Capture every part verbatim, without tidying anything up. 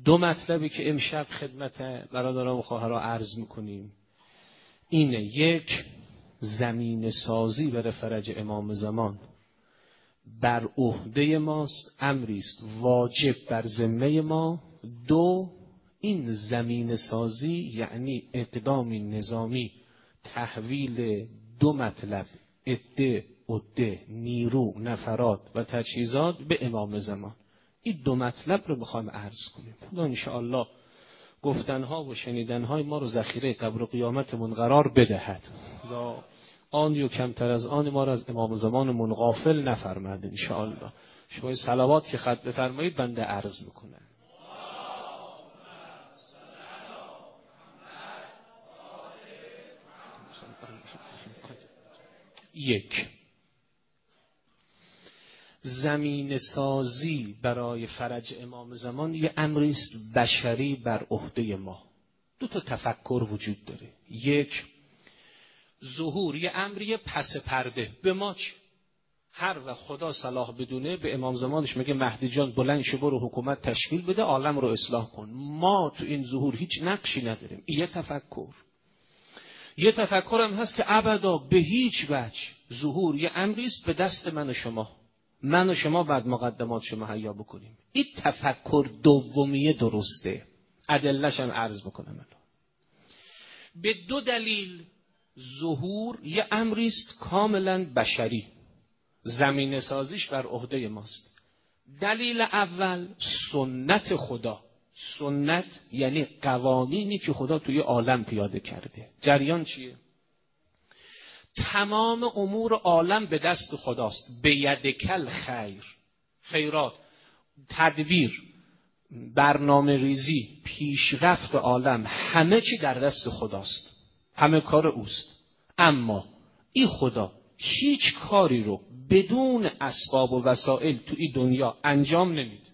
دو مطلبی که امشب خدمت برادران و خواهران عرض میکنیم اینه: یک، زمین سازی برای فرج امام زمان بر عهده ماست، امری است واجب بر ذمه ما. دو، این زمین سازی یعنی اقدامی نظامی، تحویل دو مطلب، عده، عده، نیرو، نفرات و تجهیزات به امام زمان. این دو مطلب رو بخوایم عرض کنیم. خدا انشاءالله گفتنها و شنیدنهای ما رو ذخیره قبر و قیامتمون قرار بدهد. خدا آن و کمتر از آن ما را از امام زمانمون غافل نفرماید انشاءالله. شما صلوات که خط بفرمایید بنده عرض میکنم. یک، زمین سازی برای فرج امام زمان یه امری است بشری بر عهده ما. دو تا تفکر وجود داره. یک، ظهور یه امری پس پرده به ما چه؟ هر وقت خدا صلاح بدونه به امام زمانش میگه مهدی جان بلند شو برو حکومت تشکیل بده، عالم رو اصلاح کن. ما تو این ظهور هیچ نقشی نداریم. یه تفکر. یه تفکر هم هست که ابدا به هیچ وجه ظهور یه امری است به دست من و شما. من و شما بعد مقدمات شما مهیا بکنیم. این تفکر دومیه درسته. ادله‌ش هم عرض بکنم. به دو دلیل ظهور یه امری است کاملا بشری، زمین سازیش بر عهده ماست. دلیل اول سنت خدا. سنت یعنی قوانینی که خدا توی عالم پیاده کرده. جریان چیه؟ تمام امور عالم به دست خداست. به یدکل خیر، خیرات، تدبیر، برنامه ریزی، پیشرفت عالم، همه چی در دست خداست. همه کار اوست. اما این خدا هیچ کاری رو بدون اسباب و وسایل تو این دنیا انجام نمیده.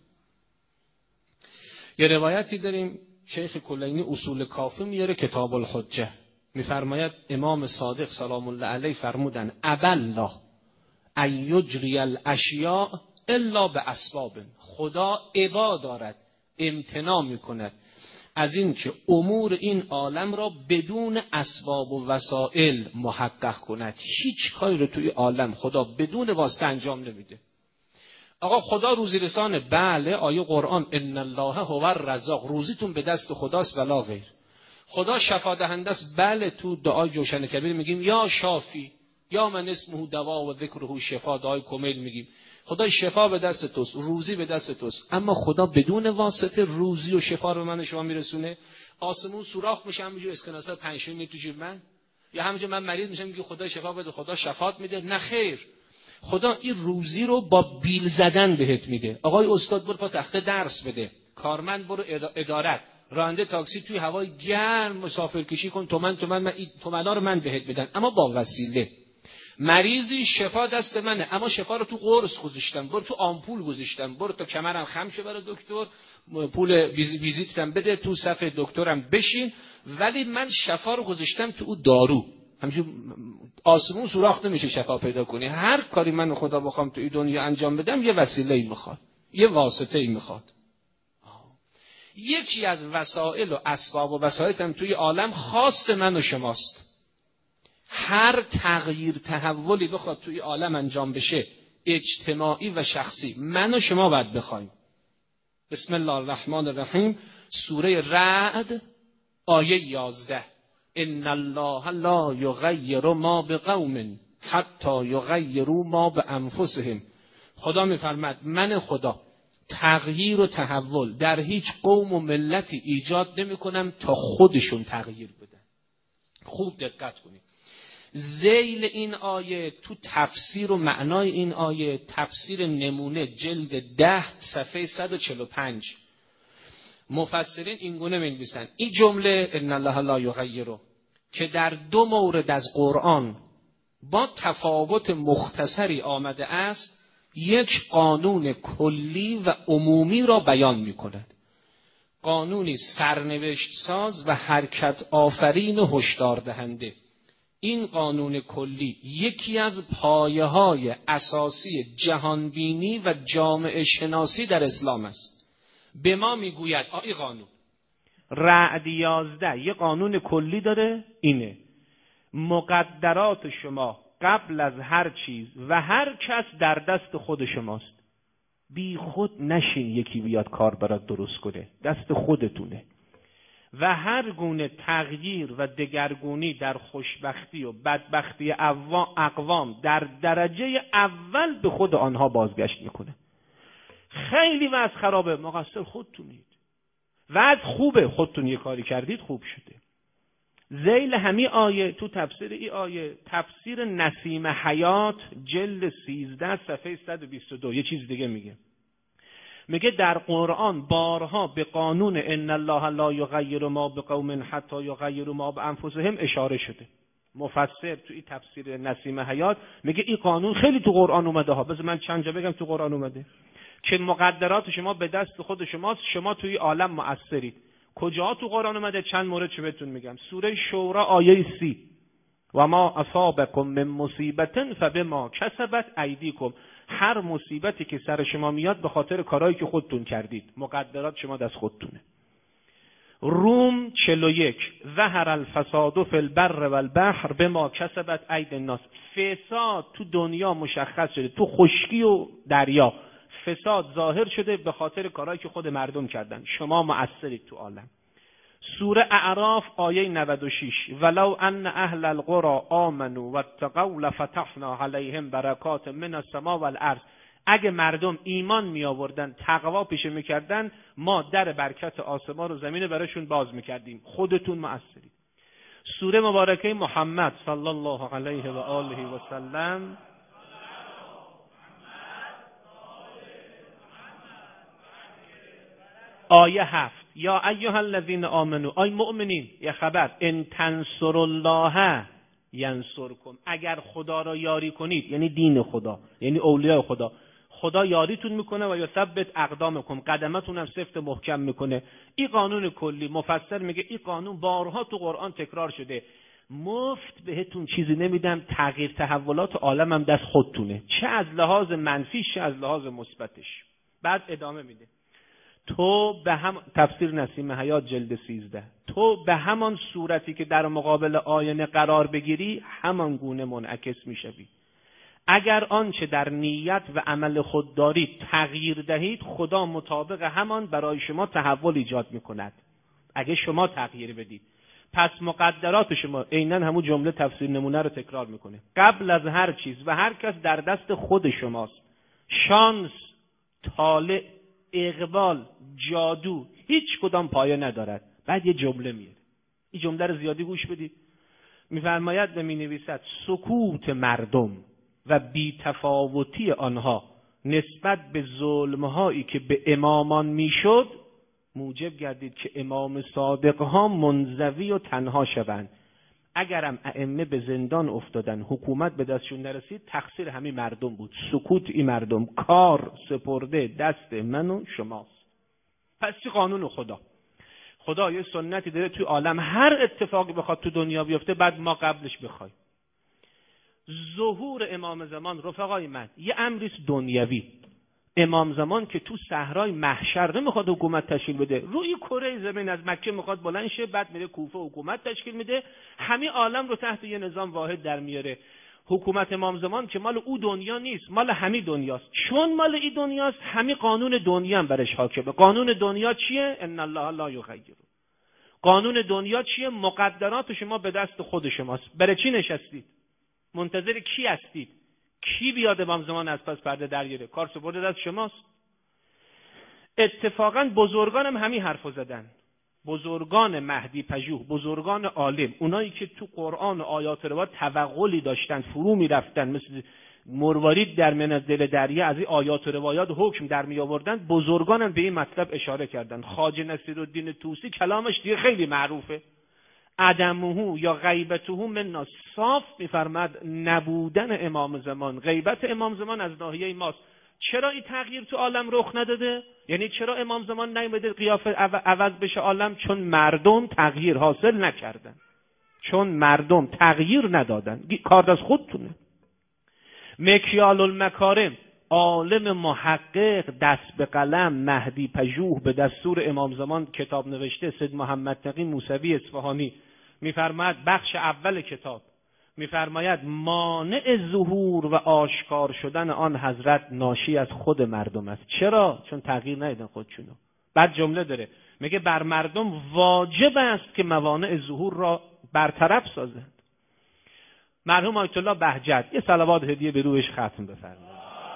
یه روایتی داریم شیخ کلینی اصول کافی میاره کتاب الحجه، میفرماید امام صادق سلام الله علیه فرمودن ابالله ان یجری الاشیاء الا باسباب. خدا ابا دارد، امتناع میکند از این که امور این عالم را بدون اسباب و وسائل محقق کند. هیچ کاری رو توی عالم خدا بدون واسطه انجام نمیده. آقا خدا روزی رسانه، بله، آیه قرآن ان الله هو الرزاق، روزیتون به دست خداست ولا غیر. خدا شفا دهنده است، بله، تو دعای جوشن کبیر میگیم یا شافی یا من اسمه دوا و ذکره شفا، دعای کمیل میگیم خدای شفا به دست توست، روزی به دست توست. اما خدا بدون واسطه روزی و شفا رو من شما میرسونه؟ آسمون سوراخ میشه همینجور اسکناسا پنجشیر میاد تو جیب من، یا همینجور من مریض میشم میگه خدا شفا بده، خدا شفات میده؟ نه خیر. خدا این روزی رو با بیل زدن بهت میده. آقای استاد برو پا تخته درس بده، کارمند برو ادارت، راننده تاکسی توی هوای گرم مسافر کشی کن، تومن تومن من این تومنا رو من بهت بدن، اما با وسیله. مریضی شفا دست منه، اما شفا رو تو قرص گذاشتم، برو تو آمپول گذاشتم، برو تا کمرم خم شه برای دکتر، پول ویزیتم بده، تو صف دکترم بشین، ولی من شفا رو گذاشتم تو او دارو. همچون آسمون سوراخ نمیشه شفا پیدا کنی. هر کاری من خدا بخوام تو این دنیا انجام بدم یه وسیله‌ای میخواد، یه واسطه‌ای میخواد. یکی از وسایل و اسباب و وسایط هم توی عالم خواست من و شماست. هر تغییر تحولی بخواد توی عالم انجام بشه، اجتماعی و شخصی، من و شما باید بخوایم. بسم الله الرحمن الرحیم، سوره رعد آیه یازده. ان الله لا یغیر ما بقوم حتی یغیروا ما بانفسهم. خدا میفرماد من خدا تغییر و تحول در هیچ قوم و ملتی ایجاد نمی کنم تا خودشون تغییر بدن. خوب دقت کنید. ذیل این آیه تو تفسیر و معنای این آیه، تفسیر نمونه جلد ده صفحه صد و چهل و پنج، مفسرین این گونه می‌نویسن این جمله ان الله لا یغیر که در دو مورد از قرآن با تفاوت مختصری آمده است، یک قانون کلی و عمومی را بیان می‌کند. قانونی سرنوشت ساز و حرکت آفرین و هشدار دهنده. این قانون کلی یکی از پایه‌های اساسی جهانبینی و جامعه شناسی در اسلام است به ما میگوید آی قانون رعد یازده یه قانون کلی داره، اینه مقدرات شما قبل از هر چیز و هر کس در دست خود شماست. بی خود نشین یکی بیاد کار برات درست کنه، دست خودتونه. و هر گونه تغییر و دگرگونی در خوشبختی و بدبختی اقوام در درجه اول به خود آنها بازگشت میکنه. خیلی وضع خرابه، مقصر خودتونید. وضع خوبه، خودتون یه کاری کردید خوب شده. ذیل همین آیه تو تفسیر این آیه، تفسیر نسیم حیات جلد سیزده صفحه صد و بیست و دو یه چیز دیگه میگه. میگه در قرآن بارها به قانون ان الله لا یغیر ما بقوم حتی یغیروا ما بانفسهم اشاره شده. مفسر تو این تفسیر نسیم حیات میگه این قانون خیلی تو قرآن اومده ها. بذار من چند جا بگم تو قرآن اومده که مقدرات شما به دست خود شماست، شما توی عالم مؤثرید. کجا تو قرآن اومده؟ چند مورد چه بهتون میگم. سوره شورا آیه سی، و ما اصابکم من مصیبت فبما کسبت ایدیکم. هر مصیبتی که سر شما میاد به خاطر کارهایی که خودتون کردید. مقدرات شما دست خودتونه. روم چهل و یک ظهر الفساد فی البر والبحر بما کسبت اید الناس. فساد تو دنیا مشخص شده، تو خشکی و دریا فساد ظاهر شده به خاطر کارهایی که خود مردم کردن. شما مؤثرید تو عالم. سوره اعراف آیه نود و شش ولو ان اهل القرى آمنوا واتقوا لفتحنا علیهم برکات من السماء والارض. اگه مردم ایمان می آوردن، تقوا پیشه میکردن، ما در برکت آسمان و زمین براشون باز میکردیم. خودتون مؤثرید. سوره مبارکه محمد صلی الله علیه و آله و سلم آیه هفت یا ایها الذین آمنو، آی مؤمنین، یه خبر، ان تنصروا الله ینصرکم. اگر خدا را یاری کنید، یعنی دین خدا، یعنی اولیاء خدا، خدا یاریتون میکنه و یثبت اقدامکم، قدمتون هم سفت محکم میکنه. این قانون کلی. مفسر میگه این قانون بارها تو قرآن تکرار شده. مفت بهتون چیزی نمیدم، تغییر تحولات عالم هم دست خودتونه، چه از لحاظ منفی چه از لحاظ مثبتش. بعد ادامه میده تو به هم تفسیر نسیم حیات جلد سیزده تو به همان صورتی که در مقابل آینه قرار بگیری همان گونه منعکس میشوی. اگر آنچه در نیت و عمل خود دارید تغییر دهید، خدا مطابق همان برای شما تحول ایجاد میکند. اگه شما تغییر بدید، پس مقدرات شما، عیناً همون جمله تفسیر نمونه رو تکرار میکنه، قبل از هر چیز و هر کس در دست خود شماست. شانس، طالع، اقبال، جادو هیچ کدام پایه ندارد. بعد یه جمله میاد، این جمله رو زیادی گوش بدید. میفرماید و مینویسد سکوت مردم و بی‌تفاوتی آنها نسبت به ظلم‌هایی که به امامان میشد موجب گردید که امام صادق‌ها منزوی و تنها شوند. اگرم ائمه به زندان افتادن، حکومت به دستشون نرسید، تقصیر همین مردم بود. سکوت این مردم، کار سپرده دست من و شماست. پس چی قانون خدا؟ خدا یه سنتی داره توی عالم، هر اتفاقی بخواد تو دنیا بیفته بعد ما قبلش بخوایم. ظهور امام زمان رفقای من یه امریست دنیوی. امام زمان که تو صحرای محشر نمیخواد حکومت تشکیل بده، روی کره زمین از مکه میخواد بلند شه، بعد میره کوفه حکومت تشکیل میده، همه عالم رو تحت یه نظام واحد در میاره. حکومت امام زمان که مال او دنیا نیست، مال همه دنیاست. چون مال این دنیاست، همه قانون دنیا هم برش حاکمه. قانون دنیا چیه؟ ان الله لا یغیر. قانون دنیا چیه؟ مقدرات شما به دست خود شماست. برای چی نشستید؟ منتظر کی هستید؟ کی بیاد امام زمان از پس پرده درگیره؟ کار سپرده دست شماست. اتفاقا بزرگان هم همین حرفو زدن. بزرگان مهدی پژوه، بزرگان عالم، اونایی که تو قرآن و آیات روایات توغلی داشتن، فرو میرفتن، مثل مروارید در من از دل دریا از این آیات و روایات حکم در می آوردن، بزرگان هم به این مطلب اشاره کردن. خواجه نصیرالدین طوسی کلامش دیگه خیلی معروفه. عدمه یا غیبته من صاف میفرماد نبودن امام زمان، غیبت امام زمان از ناحیه ماست. چرا این تغییر تو عالم رخ نداده؟ یعنی چرا امام زمان نیامده قیافه عوض بشه عالم؟ چون مردم تغییر حاصل نکردن، چون مردم تغییر ندادن. کار از خودتونه. مکیال المکارم، عالم محقق دست به قلم مهدی پژوه به دستور امام زمان کتاب نوشته، سید محمد تقی موسوی اصفهانی میفرماید بخش اول کتاب میفرماید مانع ظهور و آشکار شدن آن حضرت ناشی از خود مردم است. چرا؟ چون تغییر ندیدن خودشونو. بعد جمله داره میگه بر مردم واجب است که موانع ظهور را برطرف سازند. مرحوم آیت الله بهجت یه صلوات هدیه به روحش ختم بفرمایید.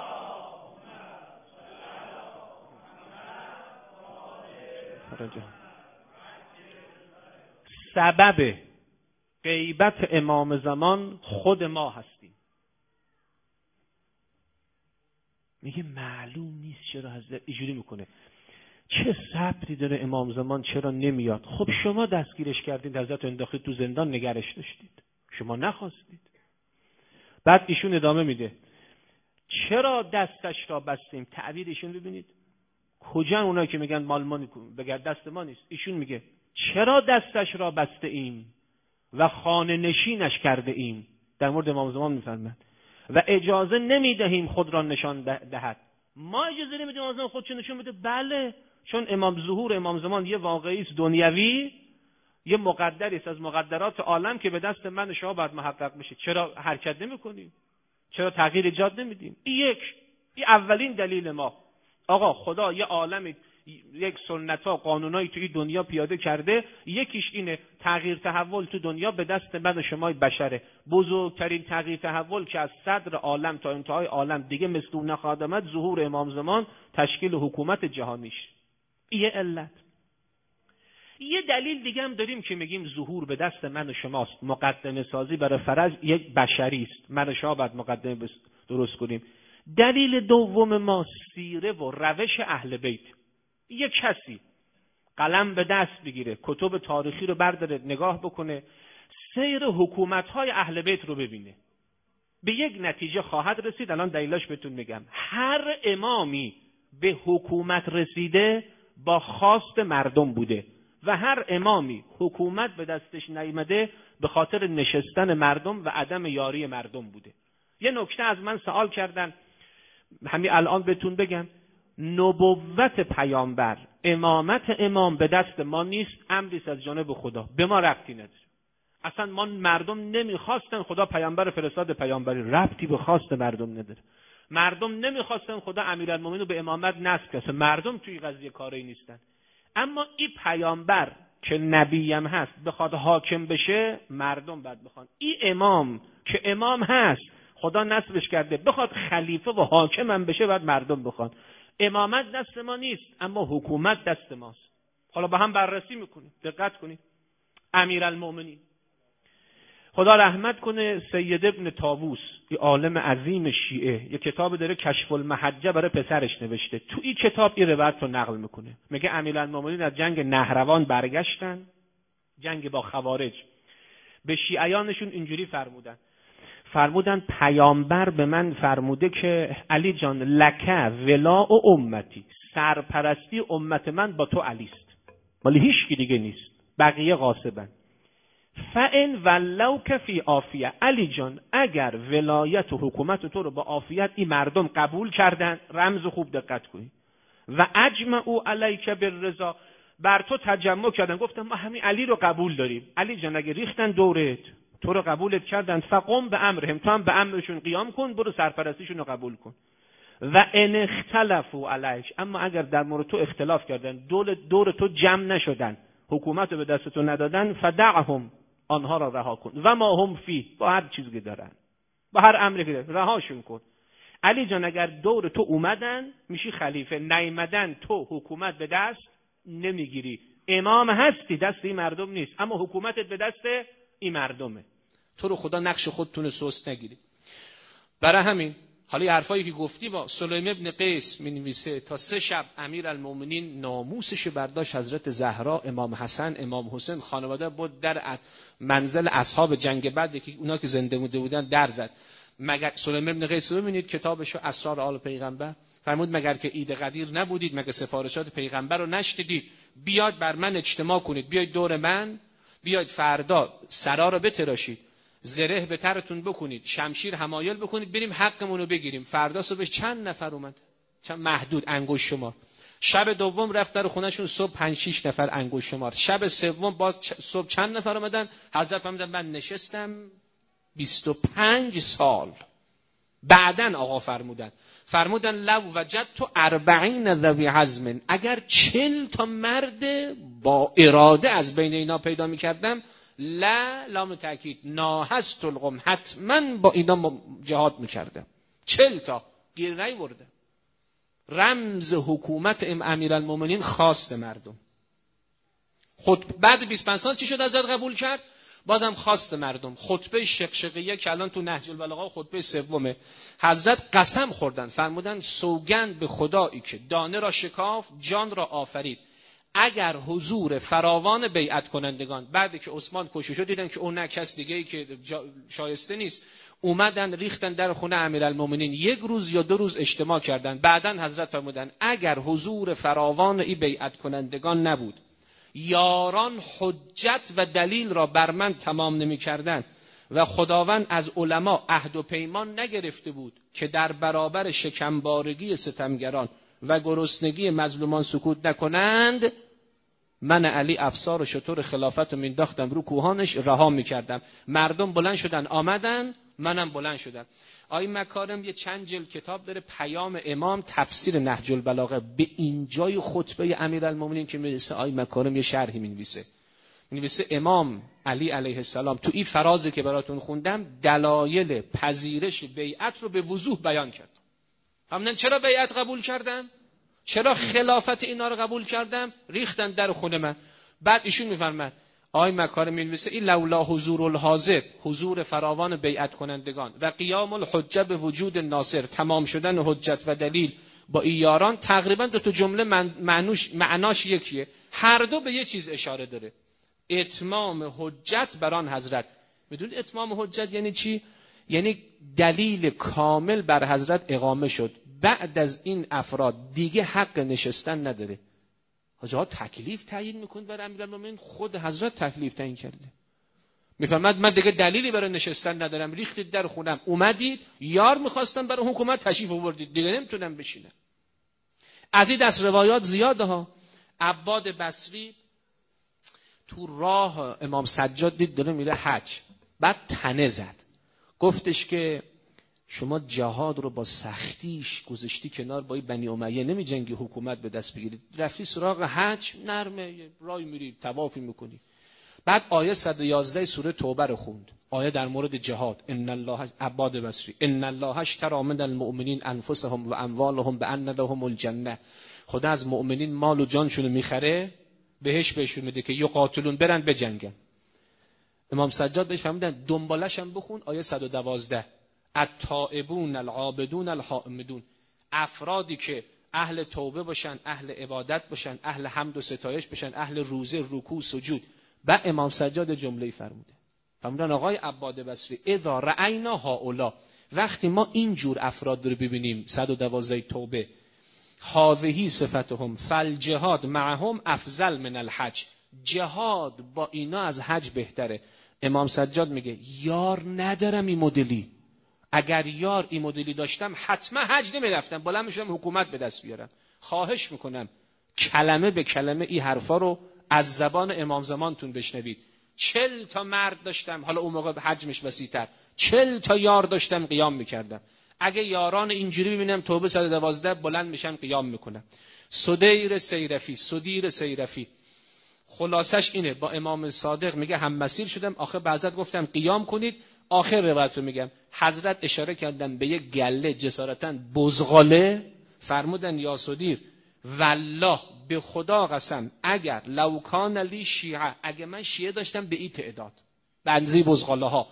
سبب غیبت امام زمان خود ما هستیم. میگه معلوم نیست چرا حضرت اینجوری میکنه، چه صبری داره امام زمان، چرا نمیاد؟ خب شما دستگیرش کردید، حضرت انداختید تو زندان، نگرش داشتید، شما نخواستید. بعد ایشون ادامه میده چرا دستش را بستیم؟ تعبیر ایشون ببینید کجا اونایی که میگن مال ما بگرد دست ما نیست. ایشون میگه چرا دستش را بسته ایم و خانه نشینش کرده ایم، در مورد امام زمان میفرماید، و اجازه نمیدهیم خود را نشان دهد. ما اجازه نمیدیم امام زمان خودشو نشون بده؟ بله، چون امام ظهور امام زمان یه واقعی است دنیوی، یه مقدری است از مقدرات عالم که به دست من و شما باید محقق بشه. چرا حرکت نمی‌کنیم؟ چرا تغییر ایجاد نمیدیم؟ این یک این اولین دلیل ما. آقا خدا یه عالم، یک سنت‌ها، قانونایی تو این دنیا پیاده کرده، یکیش اینه تغییر تحول تو دنیا به دست من و شما بشره. بزرگترین تغییر تحول که از صدر عالم تا انتهای عالم دیگه مثل اون نخواهد آمد، ظهور امام زمان، تشکیل حکومت جهانیش. یه علت. یه دلیل دیگه هم داریم که میگیم ظهور به دست من و شماست. مقدمه سازی برای فرج یک بشری است، من و شما باید مقدمه درست کنیم. دلیل دوم ما سیره و روش اهل بیت. یک کسی قلم به دست بگیره، کتب تاریخی رو برداره نگاه بکنه، سیر حکومت‌های اهل بیت رو ببینه، به یک نتیجه خواهد رسید. الان دلیلاش بهتون میگم. هر امامی به حکومت رسیده با خواست مردم بوده و هر امامی حکومت به دستش نیامده به خاطر نشستن مردم و عدم یاری مردم بوده. یه نکته از من سوال کردن، همین الان بهتون بگم. نبوت پیامبر، امامت امام به دست ما نیست، امری است از جانب خدا، به ما ربطی نداره. اصلا ما مردم نمیخواستن خدا پیامبر فرستاد، پیامبری ربطی به خواست مردم نداره. مردم نمیخواستن خدا امیرالمومنین رو به امامت نصب کنه، مردم توی قضیه کاری نیستن. اما این پیامبر که نبی هم هست بخواد حاکم بشه، مردم بعد بخوان. این امام که امام هست خدا نصبش کرده، بخواد خلیفه و حاکم هم بشه بعد مردم بخوان. امامت دست ما نیست، اما حکومت دست ماست. حالا با هم بررسی میکنیم، دقت کنید. امیرالمومنین خدا رحمت کنه، سید ابن طاووس، یه عالم عظیم شیعه، یه کتاب داره کشف المحجه برای پسرش نوشته. تو این کتاب این روایت رو نقل میکنه، میگه امیرالمومنین از جنگ نهروان برگشتن، جنگ با خوارج. به شیعیانشون اینجوری فرمودن فرمودن پیامبر به من فرموده که علی جان لکه ولا و امتی، سرپرستی امت من با تو علی است، ولی هیچ کی دیگه نیست، بقیه غاصبن. فان ولوک فی عافیه، علی جان اگر ولایت و حکومت تو رو با عافیت این مردم قبول کردن، رمز خوب دقت کنید، و اجمعوا علیک بالرضا، بر تو تجمع کردن، گفتن ما همین علی رو قبول داریم، علی جان اگه ریختن دورت، تو رو قبولت کردن، فقم به امرهم، تو هم به امرشون قیام کن، برو سرپرستیشون رو قبول کن. و ان اختلفوا علیک، اما اگر در مورد تو اختلاف کردن، دور دور تو جمع نشدن، حکومت رو به دست تو ندادن، فدعهم، آنها را رها کن، و ما هم فی، با هر چیزی که دارن، با هر امری که دارن رهاشون کن. علی جان اگر دور تو اومدن میشی خلیفه، نیومدن تو حکومت به دست نمیگیری. امام هستی، دست این مردم نیست، اما حکومتت به دست این مردمه. تو رو خدا نقش خودتون سست نگیری. برای همین حالا حرفایی که گفتی با سلیم ابن قیس می‌نویسه تا سه شب امیرالمومنین ناموسش برداشت، حضرت زهرا، امام حسن، امام حسین، خانواده بود در منزل اصحاب جنگ بدر که اونا که زنده مونده بودن در زد. مگر سلیم ابن قیس رو ببینید کتابشو اسرار آل پیغمبر، فرمود مگر که عید قدیر نبودید، مگر سفارشات پیغمبر رو نشنیدید؟ بیاد بر من اجتماع کنید، بیاید دور من، بیاید فردا سرا رو بتراشید، زره به ترتون بکنید، شمشیر حمایل بکنید، بریم حقمون رو بگیریم. فردا صبح چند نفر اومد؟ چند محدود انگشت شمار. شب دوم رفت در خونهشون، صبح پنج شش نفر انگشت شمار. شب سوم باز صبح چند نفر اومدن؟ حضرت فرمودن من نشستم بیست و پنج سال. بعدن آقا فرمودن فرمودن لو وجدت اربعین ذوی حزم، اگر چل تا مرد با اراده از بین اینا پیدا میکردم، لا لام تاکید ناهست القوم، حتما با اینا جهاد میکردم. چل تا گیر نیورده. رمز حکومت امیرالمومنین خواست مردم. خود بعد بیست و پنج سال چی شد حضرت قبول کرد؟ بازم خواست مردم. خطبه شقشقیه که الان تو نهج البلاغه خطبه سومه، حضرت قسم خوردن، فرمودن سوگند به خدایی که دانه را شکاف، جان را آفرید، اگر حضور فراوان بیعت کنندگان، بعد که عثمان کشته شد دیدن که اون نه کس دیگه ای که شایسته نیست، اومدن ریختن در خونه امیرالمومنین، یک روز یا دو روز اجتماع کردن. بعدن حضرت فرمودن اگر حضور فراوان ای بیعت کنندگان نبود، یاران حجت و دلیل را بر من تمام نمی کردن و خداوند از علما عهد و پیمان نگرفته بود که در برابر شکمبارگی ستمگران و گرسنگی مظلومان سکوت نکنند، من علی افسار و شطور خلافت رو مینداختم رو کوهانش، رها میکردم. مردم بلند شدن آمدن، منم بلند شدم. آقای مکارم یه چند جلد کتاب داره، پیام امام، تفسیر نهج البلاغه. به اینجای خطبه امیرالمومنین که میرسه آقای مکارم یه شرحی مینویسه. مینویسه امام علی علیه السلام تو این فرازی که براتون خوندم دلایل پذیرش بیعت رو به وضوح بیان کرد. همون چرا بیعت قبول کردم؟ چرا خلافت اینا رو قبول کردم؟ ریختن در خونه من. بعد ایشون میفرماد آقای مکارم مینویسه این لولا حضور الحاضر، حضور فراوان بیعت کنندگان و قیام الحجه به وجود ناصر، تمام شدن حجت و دلیل با این یاران، تقریبا دو تا جمله معنوش معناش یکیه، هر دو به یه چیز اشاره داره، اتمام حجت بران حضرت. بدون اتمام حجت یعنی چی؟ یعنی دلیل کامل بر حضرت اقامه شد، بعد از این افراد دیگه حق نشستن نداره. حاجا تکلیف تعیین میکنه برای امیرالمومنین، خود حضرت تکلیف تعیین کرده. میفهمد من دیگه دلیلی برای نشستن ندارم، ریختید در خونم، اومدید یار میخواستم برای حکومت تشریف آوردید، دیگه نمیتونم بشینم. از این دست روایات زیاده ها. عباد بصری تو راه امام سجاد دید داره میره حج، بعد تنه زد، گفتش که شما جهاد رو با سختیش گذاشتی کنار، با بنی امیه نمی جنگی حکومت به دست بگیرید، رفتی سراغ حج، نرمه رای میری طوافی میکنی. بعد آیه صد و یازده سوره توبه رو خوند، آیه در مورد جهاد. ان الله عباد بصری ان الله اشتری من المؤمنین انفسهم و اموالهم بان لهم الجنه، خدا از مؤمنین مال و جانشون میخره، بهش بهشون میده که یقاتلون، برن بجنگن. امام سجاد بهش فرمودن دنبالش هم بخون آیه صد و دوازده، التائبون العابدون الحامدون، افرادی که اهل توبه باشن، اهل عبادت باشن، اهل حمد و ستایش باشن، اهل روزه، رکوع، سجود. و امام سجاد جمله‌ای فرموده، فرمودن آقای عباد بصری اذا رأینا هؤلاء، وقتی ما این جور افراد رو ببینیم، صد و دوازده توبه، هذه صفتهم فالجهاد معهم افضل من الحج، جهاد با اینا از حج بهتره. امام سجاد میگه یار ندارم این مدلی، اگر یار این مدلی داشتم حتما حج نمیرفتم، بلند میشدم حکومت به دست بیارم. خواهش میکنم کلمه به کلمه این حرفا رو از زبان امام زمانتون بشنوید. چل تا مرد داشتم، حالا اون موقع حجمش وسیع‌تر، چل تا یار داشتم قیام میکردم. اگه یاران اینجوری ببینم توبه صد و دوازده بلند میشم قیام میکنم. سدیر سیرفی سدیر سیرفی خلاصش اینه، با امام صادق میگه هم مسیر شدم، آخر بعضت گفتم قیام کنید، آخر روایت رو میگم حضرت اشاره کردن به یک گله جسارتاً بزغاله، فرمودن یا سدیر والله به خدا قسم اگر لو کان لی شیعه، اگه من شیعه داشتم به این تعداد بنزی بزغاله ها،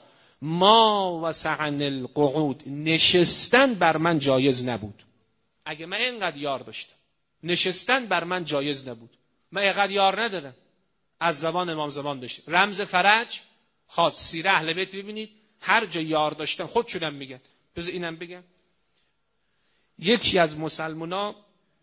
ما وسعن القعود، نشستن بر من جایز نبود. اگه من اینقدر یار داشتم نشستن بر من جایز نبود. من اینقدر یار ندارم، از زبان امام زمان داشت. رمز فرج خاص سیره اهل بیت ببینید، هر جا یار داشتن خودشونم میگن. بذار اینم بگم، یکی از مسلمونا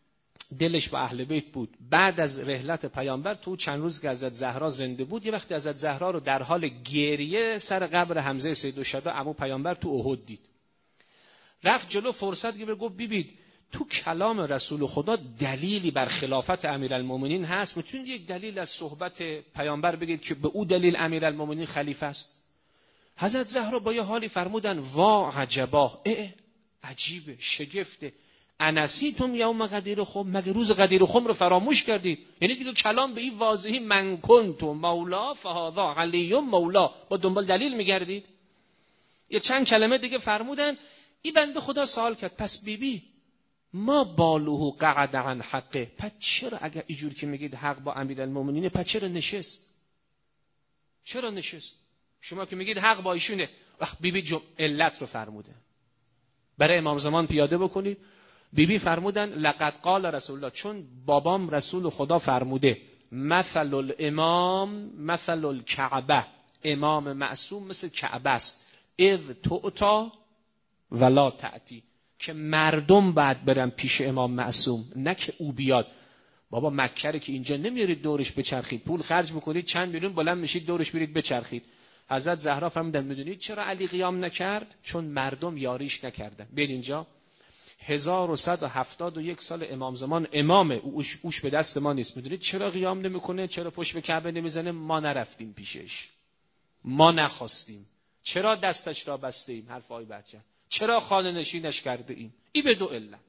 دلش با اهل بیت بود. بعد از رحلت پیامبر تو چند روز که حضرت زهرا زنده بود، یه وقتی حضرت زهرا رو در حال گریه سر قبر حمزه سیدالشهدا عمو پیامبر تو احد دید. رفت جلو فرصت گرفت گفت ببین تو کلام رسول خدا دلیلی بر خلافت امیرالمومنین هست؟ میتونید یک دلیل از صحبت پیامبر بگید که به او دلیل امیرالمومنین خلیفه است؟ حضرت زهرا با یه حالی فرمودن وا عجبا، اه عجیبه، شگفته، انسیتم یوم غدیر خم، مگه روز غدیر خم رو فراموش کردید؟ یعنی دیگه کلام به این واضحی من کنت مولا فهذا علی مولا، با دنبال دلیل میگردید؟ یه چند کلمه دیگه فرمودن. این بنده خدا سوال کرد پس بیبی بی ما بالوه قعد عن حقه، پس چرا اگر اینجور که میگید حق با امیرالمومنینه پس چرا نشست؟ چرا نشست؟ شما که میگید حق با ایشونه. وقت بیبی بی علت رو فرموده برای امام زمان پیاده بکنید. بیبی بی فرمودن لقد قال رسول الله، چون بابام رسول خدا فرموده مثل الامام مثل الکعبه، امام معصوم مثل کعبه است، اذ تعطا ولا تعطی، که مردم بعد برن پیش امام معصوم نه که او بیاد. بابا مکه که اینجا نمیارید دورش بچرخید، پول خرج بکنید چند میلیون بلند میشید دورش برید بچرخید. حضرت زهرا فرمودن میدونید چرا علی قیام نکرد؟ چون مردم یاریش نکردن. بیاید اینجا هزار و صد و هفتاد و یک سال امام زمان امامه، اوش, اوش به دست ما نیست. میدونید چرا قیام نمیکنه؟ چرا پشت به کعبه نمیزنه؟ ما نرفتیم پیشش، ما نخواستیم. چرا دستش را بسته ایم؟ حرف آی بچه. چرا خانه نشینش کرده ایم؟ این به دو علت.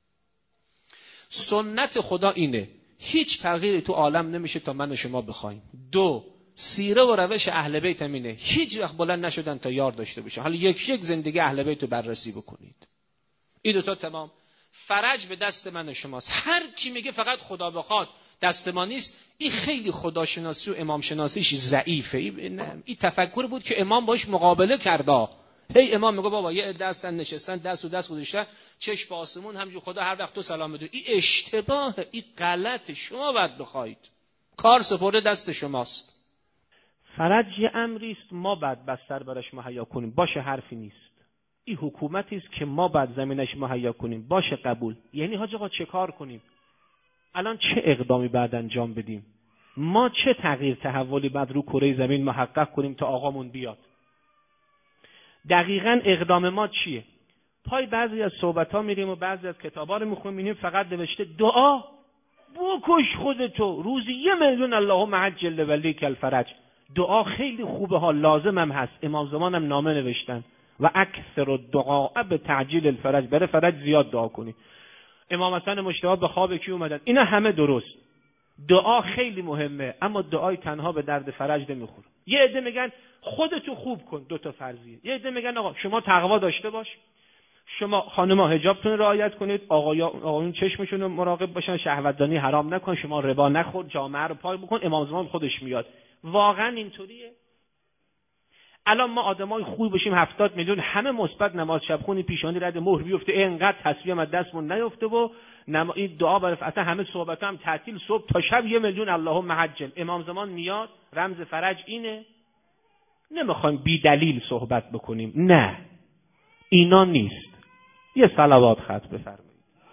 سنت خدا اینه هیچ تغییری تو عالم نمیشه تا من و شما بخوایم. دو، سیره و روش اهل بیت هم اینه هیچ وقت بلند نشدن تا یار داشته باشه. حالا یک یک زندگی اهل بیت رو بررسی بکنید. این دوتا تمام. فرج به دست من و شماست. هر کی میگه فقط خدا بخواد دست ما نیست، این خیلی خداشناسی و امام شناسیش ضعیفه. این, این تفکر بود که امام باش مقابله کرده. هی امام میگه بابا یه عده هستن نشستن دست و دست گذاشتن چشم به آسمون، همجور خدا هر وقت تو سلام بده. این اشتباه، این غلط. شما باید بخواید، کار سپرده دست شماست. فرج یه امری است ما بعد بستر براش مهیا کنیم، باشه حرفی نیست. این حکومتی است که ما بعد زمینش مهیا کنیم، باشه قبول. یعنی حاج آقا چه کار کنیم؟ الان چه اقدامی بعد انجام بدیم؟ ما چه تغییر تحولی بعد رو کره زمین محقق کنیم تا آقامون بیاد؟ دقیقاً اقدام ما چیه؟ پای بعضی از صحبت‌ها میریم و بعضی از کتاب‌ها رو میخونیم می‌بینیم فقط نوشته دعا بکش خودتو روزی یه میلیون اللهم عجل ولیک الفرج. دعا خیلی خوبه ها، لازم هم هست. امام زمان هم نامه نوشتن و اکثر الدعاء به تعجیل الفرج، برای فرج زیاد دعا کنی. امام حسن مجتبی به خواب کی اومدن؟ اینا همه درست. دعا خیلی مهمه، اما دعای تنها به درد فرج نمیخوره. یه عده میگن خودتو خوب کن، دو تا فرضیه. یه عده میگن آقا شما تقوا داشته باش، شما خانم‌ها حجابتون رو رعایت کنید، آقایان آقایون چشمشون رو مراقب باشن، شهوتزنی حرام نکن، شما ربا نخور، جامعه رو پاک بکن. امام زمان خودش میاد. واقعا اینطوریه؟ الان ما آدمای خوب بشیم هفتاد میلیون همه مثبت نماز شب خونی پیشانی رد مهر بیفته، اینقدر تسبیح از دستمون نیفته و نما... این دعا برای اصلا همه صحبت هم تعطیل صبح تا شب یه میلیون اللهم عجل. امام زمان میاد رمز فرج اینه. نمیخوایم بی دلیل صحبت بکنیم، نه اینا نیست. یه صلوات خط بفرمایید.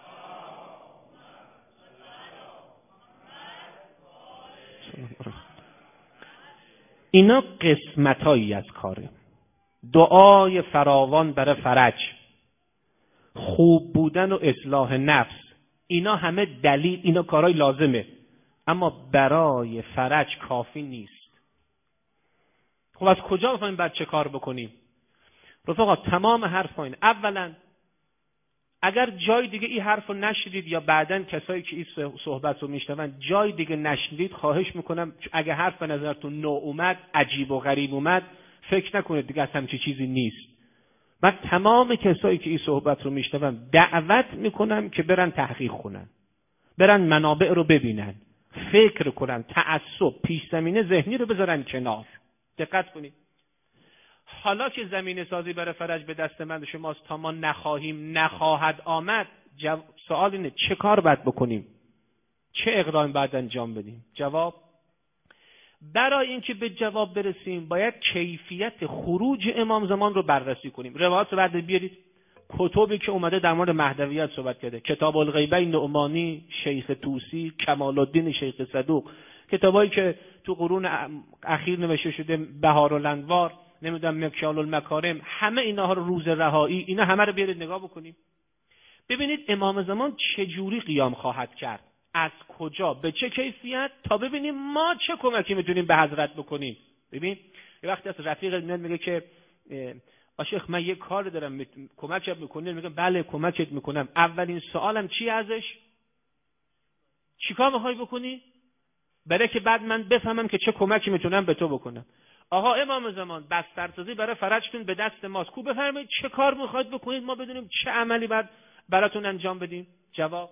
اینا قسمتایی از کاره. دعای فراوان برای فرج، خوب بودن و اصلاح نفس، اینا همه دلیل، اینا کارهای لازمه، اما برای فرج کافی نیست. خب از کجا بفهمیم بعد چه کار بکنیم؟ رفقا تمام حرف این. اولا اگر جای دیگه این حرف رو نشنید یا بعداً کسایی که این صحبت رو میشنون جای دیگه نشنید، خواهش میکنم اگر حرف به نظرتون نو اومد، عجیب و غریب اومد، فکر نکنید دیگه اصلا همچی چیزی نیست. من تمام کسایی که این صحبت رو میشنون دعوت میکنم که برن تحقیق کنن، برن منابع رو ببینن، فکر کنن، تعصب پیش زمینه ذهنی رو بذارن کنار. دقت کنید. حالا که زمینه سازی برای فرج به دست من و شماست، تا ما نخواهیم نخواهد آمد. جو... سوال اینه چه کار باید بکنیم؟ چه اقدام باید انجام بدیم؟ جواب: برای اینکه به جواب برسیم باید کیفیت خروج امام زمان رو بررسی کنیم. روایات رو بعد بیارید. کتبی که اومده در مورد مهدویت صحبت کرده، کتاب الغیبین نعمانی شیخ طوسی، کمال الدین شیخ صدوق، کتابایی که تو قرون اخیر نوشته شده، بهارالانوار، نمیدونم مکشال المکارم، همه اینها رو، روز رهایی، اینا همه رو بیارید نگاه بکنیم. ببینید امام زمان چه جوری قیام خواهد کرد، از کجا، به چه کیفیت، تا ببینیم ما چه کمکی میتونیم به حضرت بکنیم. ببین یه وقتی از رفیق میاد میگه که آشیخ من یه کار دارم، کمکت میکنی؟ میگم بله کمکت میکنم. اولین سوالم چی ازش؟ چیکار میخوای بکنی؟ برای که بعد من بفهمم که چه کمکی میتونم به تو بکنم. آقا امام زمان بسترسازی برای فرجتون به دست ماست، کو بفرمایید چه کار میخواید بکنید، ما بدونیم چه عملی بعد براتون انجام بدیم. جواب: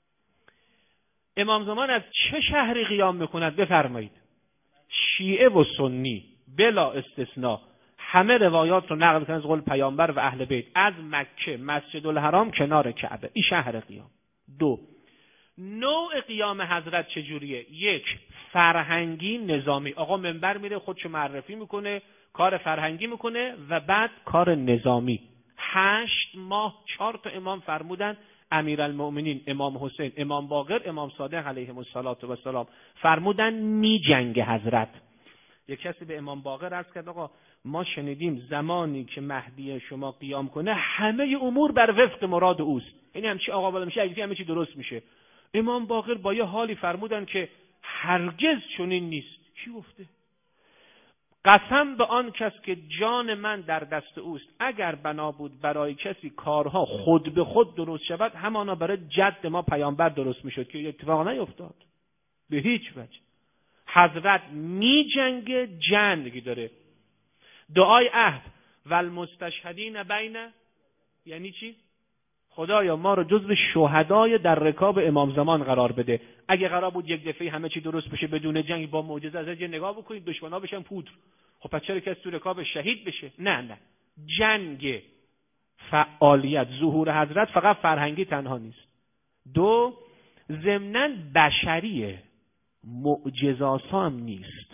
امام زمان از چه شهری قیام میکند؟ بفرمایید. شیعه و سنی بلا استثناء همه روایات رو نقل کردن از قول پیامبر و اهل بیت، از مکه، مسجد الحرام، کنار کعبه. این شهر قیام. دو، نوع قیام حضرت چجوریه؟ یک، فرهنگی نظامی. آقا منبر میره خودشو معرفی میکنه، کار فرهنگی میکنه، و بعد کار نظامی. هشت ماه چهار تا امام فرمودن، امیرالمؤمنین امام حسین، امام باقر، امام صادق علیهم السلام فرمودن می جنگ حضرت. یک کسی به امام باقر عرض کرد آقا ما شنیدیم زمانی که مهدی شما قیام کنه همه امور بر وفق مراد اوست، یعنی همچی آقا بالا میشه همه چی درست میشه. امام باقر با یه حالی فرمودن که هرگز چنین نیست. چی گفته؟ قسم به آن کس که جان من در دست اوست، اگر بنا بود برای کسی کارها خود به خود درست شود، همانا برای جد ما پیامبر درست میشد، که اتفاق نیفتاد به هیچ وجه. حضرت می جنگه، جنگی داره. دعای عهد و المستشهدین بین، یعنی چی؟ خدایا ما رو جزو شهدای در رکاب امام زمان قرار بده. اگه قرار بود یک دفعه همه چی درست بشه بدون جنگ، با معجزه ازش نگاه بکنید دشمنا بشن پودر، خب پس چرا کسی تو رکاب شهید بشه؟ نه نه، جنگ، فعالیت، ظهور حضرت فقط فرهنگی تنها نیست. دو، ضمناً بشریه، معجزات هم نیست.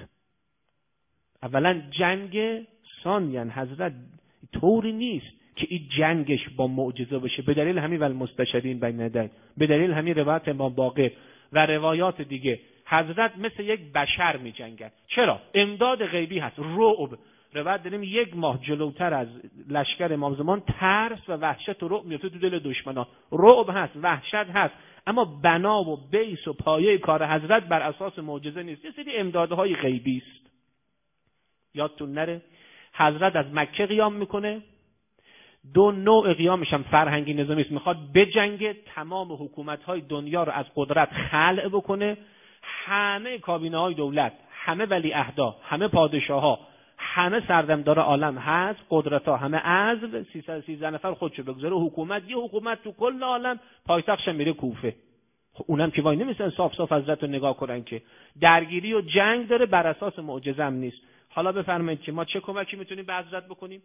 اولا جنگ، ثانیاً حضرت طوری نیست که این جنگش با معجزه بشه، به دلیل همین والمستشهدین بین یدی، به دلیل همین روایت امام باقر و روایات دیگه، حضرت مثل یک بشر می جنگد. چرا؟ امداد غیبی هست. رعب، روایت داریم یک ماه جلوتر از لشکر امام زمان ترس و وحشت و رعب میفته تو دل دشمنان. رعب هست، وحشت هست، اما بنا و بیس و پایه کار حضرت بر اساس معجزه نیست، یه سری امدادهای غیبی است. یادتون نره حضرت از مکه قیام میکنه. دو، نوع قیامش هم فرهنگی نظامی است، میخواد بجنگه، تمام حکومت‌های دنیا رو از قدرت خلع بکنه، همه کابینه های دولت، همه ولیعهدها، همه پادشاه‌ها، همه سردمدار عالم هست، قدرت‌ها همه عزل، سیصد و سیزده نفر خودشو بگذاره حکومت، یه حکومت تو کل عالم، پایتختش میره کوفه. خب اونم که وای نمیسن صاف صاف حضرت رو نگاه کنن، که درگیری و جنگ داره، بر اساس معجزه هم نیست. حالا بفرمایید که ما چه کمکی میتونیم به حضرت بکنیم؟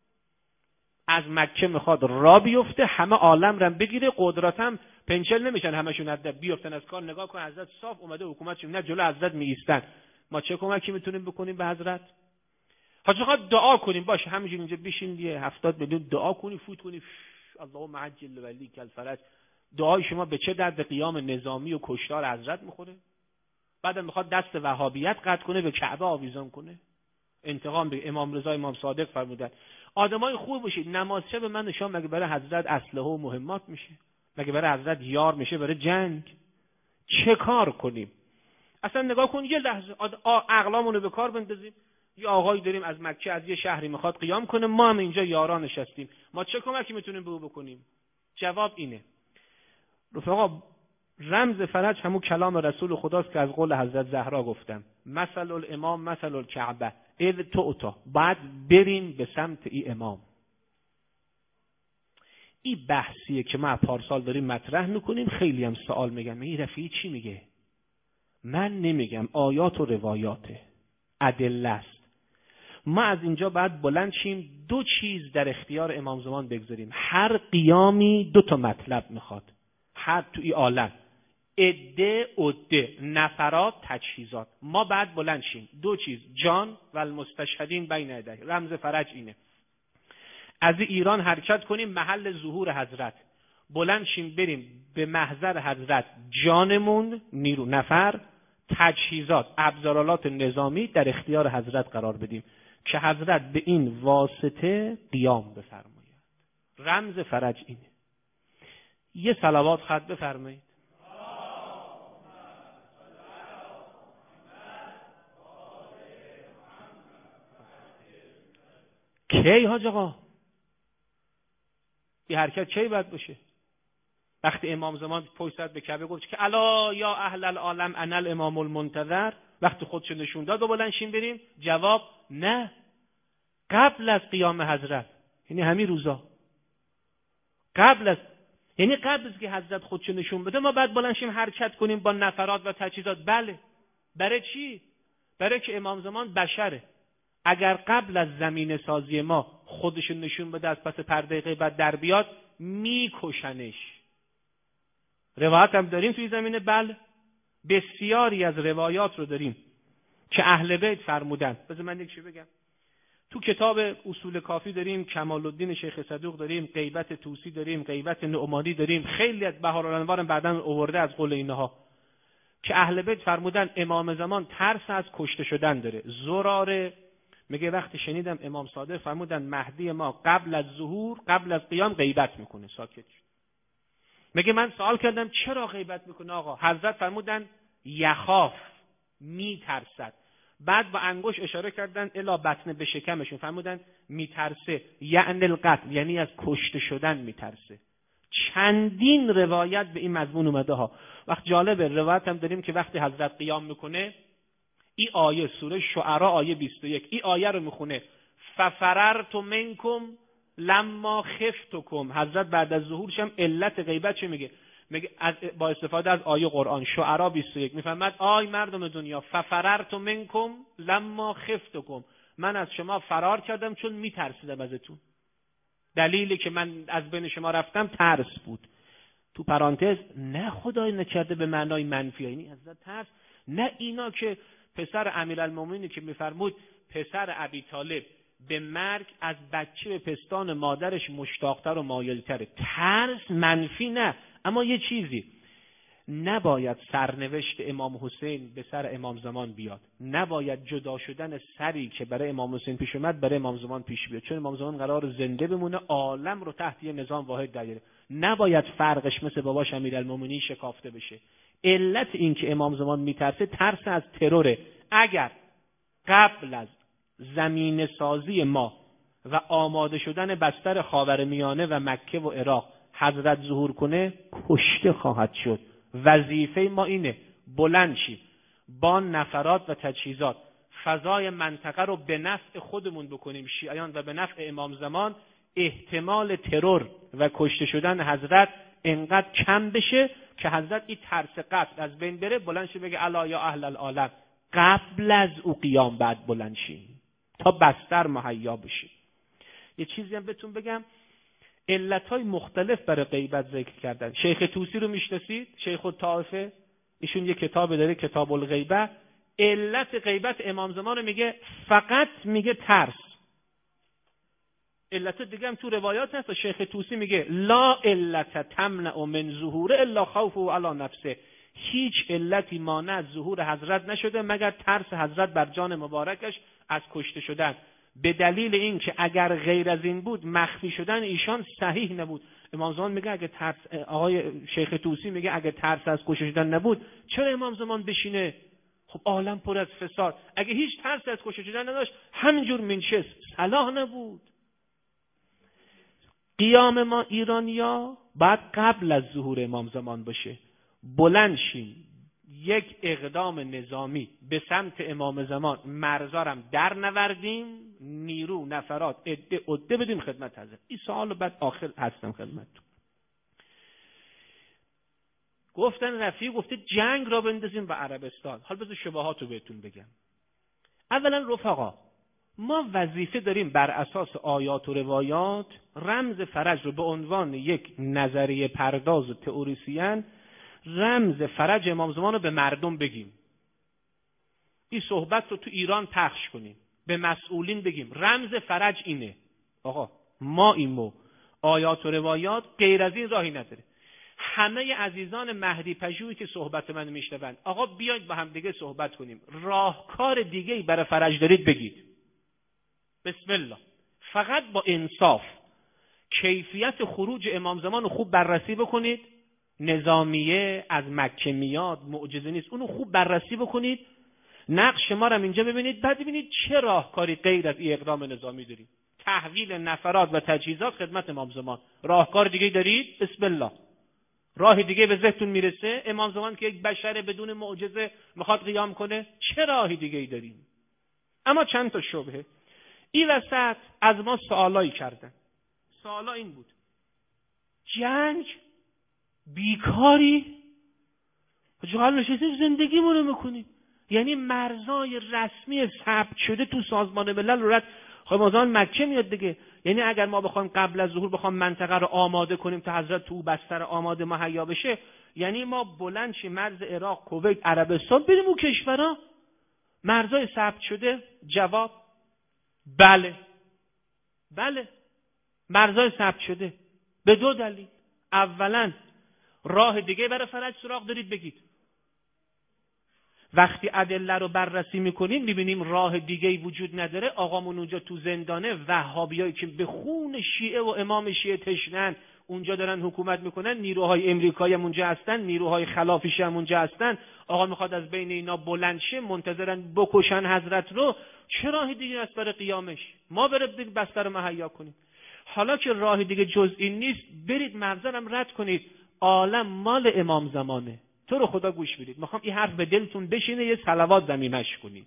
از مکه میخواد را بیفته، همه عالم رو بگیره، قدرت هم پنچل نمیشن، همشون از بیفتن از کار. نگاه کن حضرت صاف اومده حکومتشون، نه جلو حضرت می ایستن. ما چه کمکی میتونیم بکنیم به حضرت؟ حاجی خواهد دعا کنیم، باشه همینجوری اینجا بشین دیگه هفتاد میلیون دعا کنی، فوت کنی، اللهم عجل ولیک الفرج. دعای شما به چه درد قیام نظامی و کشتار حضرت میخوره؟ بعدم میخواد دست وهابیت قطع کنه، به کعبه آویزان کنه، انتقام به امام رضا امام صادق فرمودن آدمای خوب باشید. نماز شب من نشان مگه برای حضرت اسلحه و مهمات میشه؟ مگه برای حضرت یار میشه برای جنگ؟ چه کار کنیم؟ اصلا نگاه کن یه لحظه عقلامون رو به کار بندازیم. یه آقایی داریم از مکه از یه شهری میخواد قیام کنه، ما هم اینجا یاران نشستیم، ما چه کمکی میتونیم به او بکنیم؟ جواب اینه رفقا، رمز فرج همون کلام رسول خداست که از قول حضرت زهرا گفتم، مثل الامام مثل الکعبه اذ تعطا، بعد بریم به سمت این امام. این بحثیه که ما پارسال داریم مطرح میکنیم. خیلی هم سوال میگم این رفیعی چی میگه؟ من نمیگم، آیات و روایاته، ادله است. ما از اینجا بعد بلند شیم دو چیز در اختیار امام زمان بگذاریم. هر قیامی دو تا مطلب میخواد، هر تو این عالم عده عده نفرات تجهیزات. ما بعد بلند شیم دو چیز، جان و المستشهدین بین یدی، رمز فرج اینه. از ایران حرکت کنیم محل ظهور حضرت، بلند شیم بریم به محضر حضرت، جانمون، نیرو، نفر، تجهیزات، ابزارالات نظامی در اختیار حضرت قرار بدیم که حضرت به این واسطه قیام بفرماید. رمز فرج اینه. یه صلوات خط بفرمایید. کی حاج آقا؟ این حرکت کی باید باشه؟ وقتی امام زمان پشت به کعبه گفت که الا یا اهل العالم انا الامام المنتظر، وقتی خودشو نشون داد و بلند شیم بریم، جواب نه، قبل از قیام حضرت، یعنی همین روزا، قبل از، یعنی قبل از که حضرت خودشو نشون بده ما بعد بلند شیم حرکت کنیم با نفرات و تجهیزات. بله، برای چی؟ برای که امام زمان بشره. اگر قبل از زمین سازی ما خودشو نشون بده، از پس پرده غیبت در بیاد، میکشنش. روایت هم داریم توی زمینه. بله، بسیاری از روایات رو داریم که اهل بیت فرمودن. بذار من یک چیز بگم. تو کتاب اصول کافی داریم، کمال الدین شیخ صدوق داریم، غیبت طوسی داریم، غیبت نعمانی داریم، خیلی از بهارالانوار بعداً آورده از قول اینها که اهل بیت فرمودن امام زمان ترس از کشته شدن داره. زراره میگه وقتی شنیدم امام صادق فرمودن مهدی ما قبل از ظهور، قبل از قیام غیبت میکنه، ساکت شد. میگه من سوال کردم چرا غیبت میکنه آقا؟ حضرت فرمودن یخاف، میترسد. بعد با انگشت اشاره کردن الی بطن، به شکمشون، فرمودن میترسه، یعنی القتل، یعنی از کشته شدن میترسه. چندین روایت به این مضمون اومده ها. وقت جالبه، روایت هم داریم که وقتی حضرت قیام میکنه، این آیه سوره شعراء آیه بیست و یک، این آیه رو میخونه ففررت منکم لما خفتکم. حضرت بعد از ظهورش هم علت غیبت چه میگه؟ میگه از با استفاده از آیه قرآن شعراء بیست و یک میفهمد آی مردم دنیا ففررت منکم لما خفتکم، من از شما فرار کردم چون میترسیدم ازتون. دلیلی که من از بین شما رفتم ترس بود. تو پرانتز نه خدای نکرده به معنای منفی، یعنی حضرت ترس، نه اینا که پسر امیرالمومنین که میفرمود پسر ابی طالب به مرگ از بچه به پستان مادرش مشتاقتر و مایلتره. ترس منفی نه، اما یه چیزی، نباید سرنوشت امام حسین به سر امام زمان بیاد، نباید جدا شدن سری که برای امام حسین پیش اومد برای امام زمان پیش بیاد، چون امام زمان قرار زنده بمونه، عالم رو تحت یه نظام واحد درگیره. نباید فرقش مثل باباش امیرالمومنین شکافته بشه. علت این که امام زمان میترسه ترس از تروره. اگر قبل از زمین سازی ما و آماده شدن بستر خاورمیانه و مکه و عراق حضرت ظهور کنه، کشته خواهد شد. وظیفه ما اینه بلند شیم با نفرات و تجهیزات فضای منطقه رو به نفع خودمون بکنیم شیعیان و به نفع امام زمان، احتمال ترور و کشته شدن حضرت انقدر کم بشه که حضرت این ترس قتل از بین بره، بلند شه بگه الا یا اهل العالم، قبل از او قیام بعد بلند شیم تا بستر مهیا بشه. یه چیزی هم بهتون بگم، علتهای مختلف برای غیبت ذکر کردن. شیخ طوسی رو میشناسید؟ شیخ الطائفه، ایشون یه کتاب داره کتاب الغیبه. علت غیبت امام زمان رو میگه فقط میگه ترس. علت دیگه هم تو روایات هست. شیخ طوسی میگه لا علت تمنع من ظهور الا خوفه علی نفسه، هیچ علتی مانع از ظهور حضرت نشده مگر ترس حضرت بر جان مبارکش از کشته شدن. به دلیل این که اگر غیر از این بود مخفی شدن ایشان صحیح نبود. امام زمان میگه اگه ترس، آقای شیخ طوسی میگه اگه ترس از کشته شدن نبود چرا امام زمان بشینه؟ خب عالم پر از فساد. اگه هیچ ترس از کشته شدن نداشت همینجور منشست، صلاح نبود. قیام ما ایرانیا بعد قبل از ظهور امام زمان باشه، بلند شیم یک اقدام نظامی به سمت امام زمان، مرزارم در نوردیم، نیرو، نفرات، عده عده بدیم خدمت حضرت. این سوال بعد آخر هستم خدمتتون. گفتن رفیع گفته جنگ را بندازیم به عربستان. حال بذار شبهات رو بهتون بگم. اولا رفقا، ما وظیفه داریم بر اساس آیات و روایات رمز فرج رو به عنوان یک نظریه پرداز و تئوریسین، رمز فرج امام زمان رو به مردم بگیم. این صحبت رو تو ایران پخش کنیم، به مسئولین بگیم رمز فرج اینه. آقا ما ایمو آیات و روایات غیر از این راهی نداره. همه عزیزان مهدی پژوهی که صحبت من میشنوند، آقا بیاید با هم دیگه صحبت کنیم، راهکار دیگه‌ای برای فرج دارید بگید. بسم الله. فقط با انصاف کیفیت خروج امام زمان رو خوب بررسی بکنید. نظامیه از مکه میاد، معجزه نیست، اونو خوب بررسی بکنید. نقش ما رو اینجا ببینید، بعد ببینید چه راهکاری غیر از این اقدام نظامی داریم. تحویل نفرات و تجهیزات خدمت امام زمان. راهکار دیگه دارید؟ بسم الله. راه دیگه به ذهنتون میرسه؟ امام زمان که یک بشر بدون معجزه میخواد قیام کنه، چه راهی دیگه داریم؟ اما چند تا شبهه. این وسط از ما سوالایی کردن. سوالا این بود: جنگ بیکاری؟ حال نشستیم زندگیمون رو میکنیم. یعنی مرزای رسمی ثبت شده تو سازمان ملل رو رد. خب مثلا مکه میاد دیگه. یعنی اگر ما بخوایم قبل از ظهور بخوایم منطقه رو آماده کنیم تا حضرت تو بستر آماده مهیا بشه، یعنی ما بلند شیم مرز عراق، کویت، عربستان بریم اون کشورها؟ مرزای ثبت شده؟ جواب بله. بله مرزای ثبت شده به دو دلیل. اولا راه دیگه برای فرج سراغ دارید بگید. وقتی ادله رو بررسی میکنیم میبینیم راه دیگه‌ای وجود نداره. آقامون اونجا تو زندانه، وهابیایی که به خون شیعه و امام شیعه تشنن اونجا دارن حکومت میکنن، نیروهای امریکایی هم اونجا هستن، نیروهای خلافیش هم اونجا هستن. آقا میخواد از بین اینا بلند شه، منتظرن بکشن حضرت رو. چه راه دیگه است برای قیامش؟ ما برید بستر مهیا کنیم. حالا که راه دیگه جز این نیست، برید مرزرم رد کنید. عالم مال امام زمانه. تو رو خدا گوش بدید، میخوام این حرف به دلتون بشینه، یه صلوات ضمیمش کنید.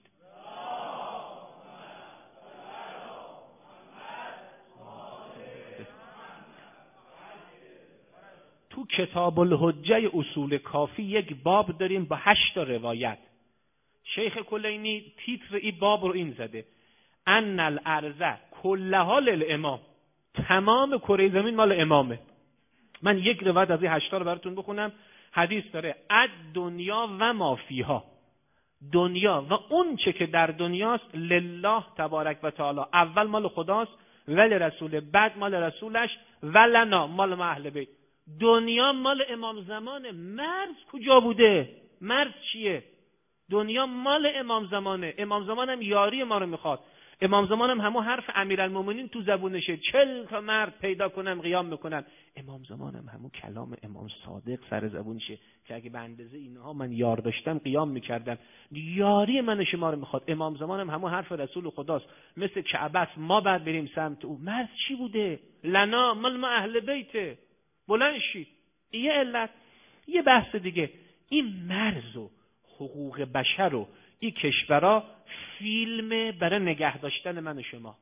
تو کتاب الحجه اصول کافی یک باب داریم با هشت روایت. شیخ کلینی تیتر این باب رو این زده: ان الارض کلها للامام. تمام کره زمین مال امامه. من یک روایت از این هشتا رو براتون بخونم. حدیث داره: اد دنیا و ما فیها. دنیا و اون چه که در دنیاست لله تبارک و تعالی. اول مال خداست، ولی رسول، بعد مال رسولش، ولنا مال ما اهل بیت. دنیا مال امام زمانه. مرز کجا بوده؟ مرز چیه؟ دنیا مال امام زمانه. امام زمانم یاری ما رو میخواد. امام زمانم همون حرف امیرالمومنین تو زبونشه، چل تا مرد پیدا کنم قیام میکنن. امام زمانم همون کلام امام صادق سر زبونشه که اگه به اندازه اینها من یار داشتم قیام میکردم. یاری من شما رو میخواد. امام زمانم همون حرف رسول خداست، مثل کعبه ما بعد بریم سمت او. مرز چی بوده؟ لنا مال ما اهل بیته. بلند شید. یه علت. یه بحث دیگه، این مرز و حقوق بشر و این کشورها فیلمه برای نگه داشتن من و شما.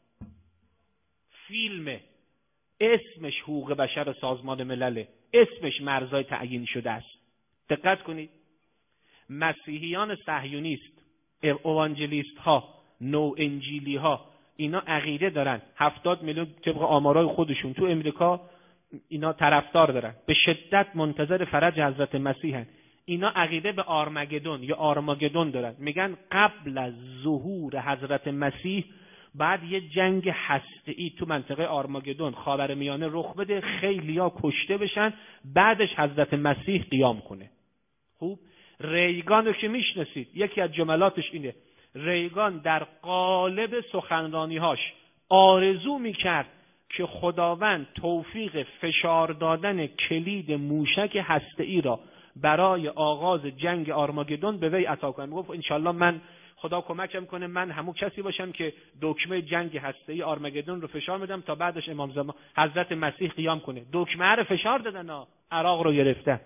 فیلمه. اسمش حقوق بشر سازمان ملله، اسمش مرزای تعیین شده است. دقت کنید. مسیحیان صهیونیست، اوانجلیست ها، نو انجیلی ها، اینا عقیده دارن هفتاد میلیون طبق آمارای خودشون تو امریکا اینا طرفدار دارن، به شدت منتظر فرج حضرت مسیح هن. اینا عقیده به آرمگدون یا آرماگدون دارن. میگن قبل از ظهور حضرت مسیح بعد یه جنگ هسته‌ای تو منطقه آرماگدون خاورمیانه رخ بده، خیلیا کشته بشن، بعدش حضرت مسیح قیام کنه. خوب، ریگان رو که میشناسید، یکی از جملاتش اینه: ریگان در قالب سخنرانی‌هاش آرزو میکرد که خداوند توفیق فشار دادن کلید موشک هسته‌ای را برای آغاز جنگ آرماگدون به وی عطا کنه. میگفت انشالله من خدا کمکم کنه، من همون کسی باشم که دکمه جنگ هسته‌ای آرماگدون رو فشار میدم تا بعدش امام زمان حضرت مسیح قیام کنه. دکمه رو فشار دادن ها. عراق رو گرفتن،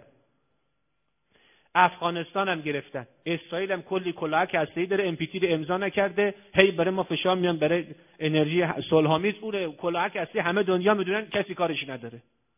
افغانستان هم گرفتن، اسرائیل هم کلی کلاهک هسته‌ای داره، ام پی تی رو امضا نکرده، هی برای ما فشار میان برای انرژی صلح‌آمیز. اون کلاهک هسته‌ای همه دنیا میدونن، کسی کارش نداره.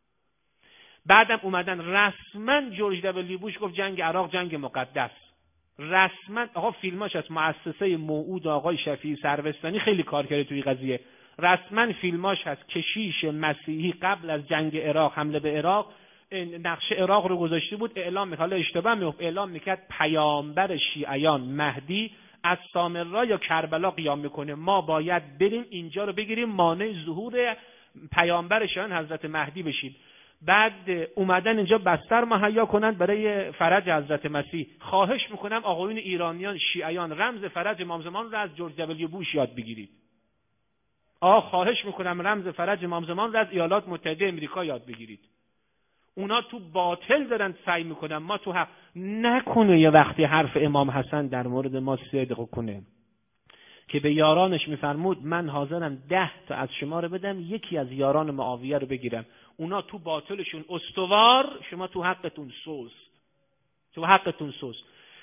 بعدم اومدن رسما جورج دبلیو بوش گفت جنگ عراق جنگ مقدس. رسما آقا فیلماش از مؤسسه موعود آقای شفیعی سروستانی خیلی کار کرده توی قضیه. رسما فیلماش هست. کشیش مسیحی قبل از جنگ عراق، حمله به عراق، نقشه عراق رو گذاشته بود، اعلام می‌کرد، حالا اشتباه میگفت، اعلام می‌کرد پیامبر شیعیان مهدی از سامرا یا کربلا قیام میکنه، ما باید بریم اینجا رو بگیریم، مانع ظهور پیامبرشان حضرت مهدی بشید. بعد اومدن اینجا بستر مهیا کنند برای فرج حضرت مسیح. خواهش میکنم آقایون ایرانیان شیعیان رمز فرج امام زمان رو از جورج دبلیو بوش یاد بگیرید. آ خواهش میکنم رمز فرج امام زمان رو از ایالات متحده امریکا یاد بگیرید. اونا تو باطل دارن سعی میکنن، ما تو حق. نکنه یه وقتی حرف امام حسن در مورد ما صدق کنه که به یارانش میفرمود من حاضرم ده تا از شما رو بدم یکی از یاران معاویه رو بگیرم. اونا تو باطلشون استوار، شما تو حقتون سست. تو حقتون سست.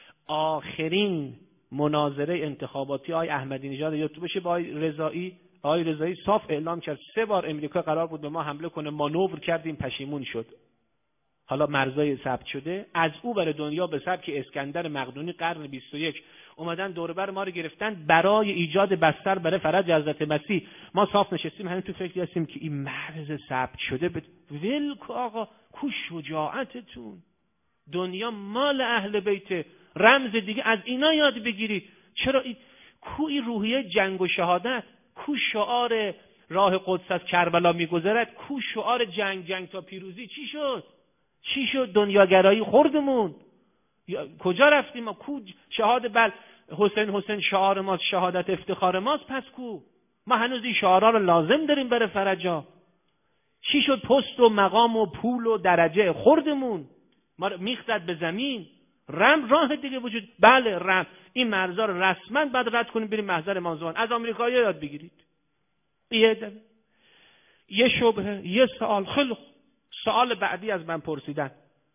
آخرین مناظره انتخاباتی آقای احمدی نژاد یادتون باشه با آقای رضایی، آقای رضایی صاف اعلام کرد سه بار امریکا قرار بود به ما حمله کنه، مانور کردیم پشیمون شد. حالا مرزای ثبت شده. از او برای دنیا به سبک اسکندر مقدونی قرن بیست و یک اومدن دور بر ما رو گرفتن برای ایجاد بستر برای فرج حضرت مسیح. ما صاف نشستیم همین تو فکر هستیم که این مرز ثبت شده به ول کو آقا، کو شجاعتتون. دنیا مال اهل بیت، رمز دیگه از اینا یاد بگیرید. چرا این کوی روحیه جنگ و شهادت، کو شعار راه قدس از کربلا میگذرد، کو شعار جنگ جنگ تا پیروزی. چی شد؟ چی شد؟ دنیاگرایی خوردمون. کجا رفتیم ما؟ کو شهاد بل حسین حسین شعار ماست، شهادت افتخار ماست. پس کو ما هنوز این شعارها رو لازم داریم برای فرجا؟ چی شد؟ پست و مقام و پول و درجه خوردمون، ما رو میخزد به زمین. رم راه دیگه وجود. بله رم این مرزا رو رسما بعد رد کنیم بریم محضر امام زمان. از آمریکایی یاد بگیرید. یه یه شبهه، یه سوال. خیلی سوال بعدی از من پرسیدن.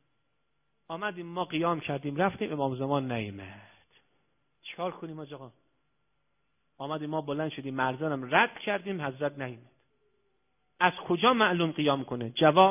آمدیم ما قیام کردیم رفتیم امام زمان نیامد، چیکار کنیم آقا؟ آمدیم ما بلند شدیم مرزانم رد کردیم حضرت نیامد. از کجا معلوم قیام کنه؟ جواب: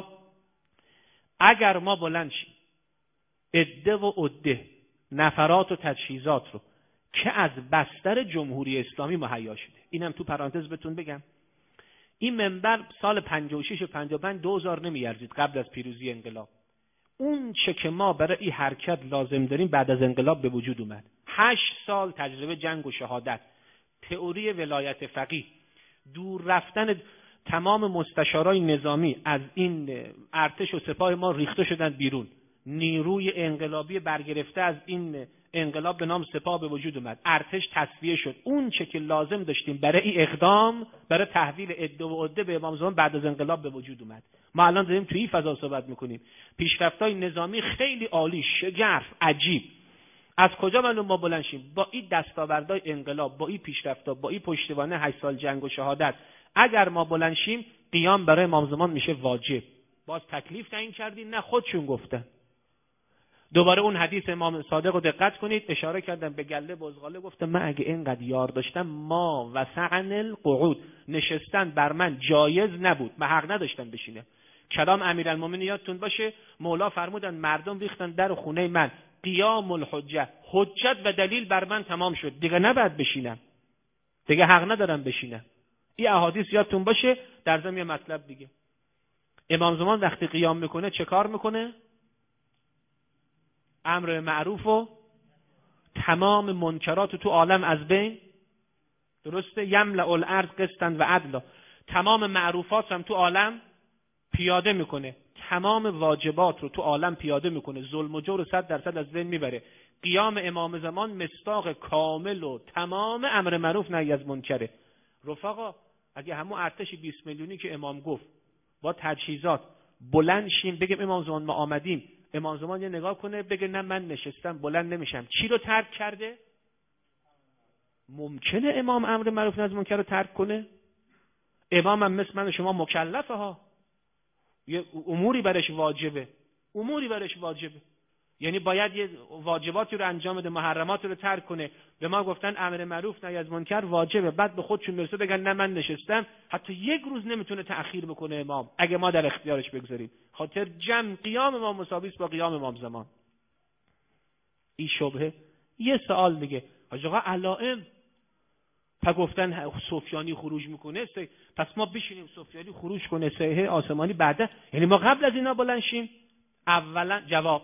اگر ما بلند شیم عده و عده نفرات و تجهیزات رو که از بستر جمهوری اسلامی مهیا شده، اینم تو پرانتز بهتون بگم، این منبر سال پنجاه و شش و پنجاه و پنج دوزار نمیارزید قبل از پیروزی انقلاب. اون چه که ما برای این حرکت لازم داریم بعد از انقلاب به وجود اومد. هشت سال تجربه جنگ و شهادت، تئوری ولایت فقیه، دور رفتن تمام مستشارای نظامی از این ارتش و سپاه ما ریخته شدن بیرون. نیروی انقلابی برگرفته از این انقلاب به نام سپاه به وجود اومد. ارتش تصفیه شد. اون چه که لازم داشتیم برای این اقدام، برای تحویل عده و عده به امام زمان بعد از انقلاب به وجود اومد. ما الان داریم توی این فضا صحبت میکنیم. پیشرفت‌های نظامی خیلی عالی، شگرف، عجیب. از کجا معلوم ما بلند شیم؟ با این دستاوردهای انقلاب، با این پیشرفت‌ها، با این پشتوانه هشت سال جنگ و شهادت، اگر ما بلند شیم قیام برای امام زمان میشه واجب. باز تکلیف تعیین کردین؟ نه، خودشون گفتن. دوباره اون حدیث امام صادق رو دقت کنید، اشاره کردم به گله بزغاله، گفتم من اگه اینقدر یار داشتم ما وسعن القعود، نشستن بر من جایز نبود، من حق نداشتم بشینم. کلام امیرالمومنین یادتون باشه، مولا فرمودن مردم ریختن در خونه من، قیام الحجه، حجت و دلیل بر من تمام شد، دیگه نباید بشینم، دیگه حق ندارم بشینم. این احادیث یادتون باشه. در ضمن مطلب دیگه، امام زمان وقتی قیام میکنه چه کار میکنه؟ امر معروف و تمام منکرات تو عالم از بین، درسته؟ یملأ الارض قسطا و عدلا، تمام معروفات هم تو عالم پیاده میکنه، تمام واجبات رو تو عالم پیاده میکنه، ظلم و جور صد درصد از بین میبره. قیام امام زمان مصداق کامل و تمام امر معروف نهی از منکره. رفقا اگه همون ارتش بیست میلیونی که امام گفت با تجهیزات بلند شیم بگیم امام زمان ما آمدیم، امام زمان یه نگاه کنه بگه نه من نشستم بلند نمیشم، چی رو ترک کرده؟ ممکنه امام امر معروف نهی از منکر رو ترک کنه؟ امام هم مثل من و شما مکلفه ها، یه اموری برش واجبه، اموری برش واجبه، یعنی باید یه واجباتی رو انجام بده، محرماتی رو ترک کنه. به ما گفتن امر معروف نهی از منکر واجبه، بعد به خودشون میرسه بگن نه من نشستم، حتی یک روز نمیتونه تأخیر بکنه امام اگه ما در اختیارش بگذاریم. خاطر جمع قیام امام مساوی است با قیام امام زمان. این شبهه. یه سوال دیگه، حاج آقا علائم تا گفتن سفیانی خروج میکنه، پس ما بشینیم سفیانی خروج کنه سیحه آسمانی بعده، یعنی ما قبل از اینا بلند شیم؟ اولا جواب: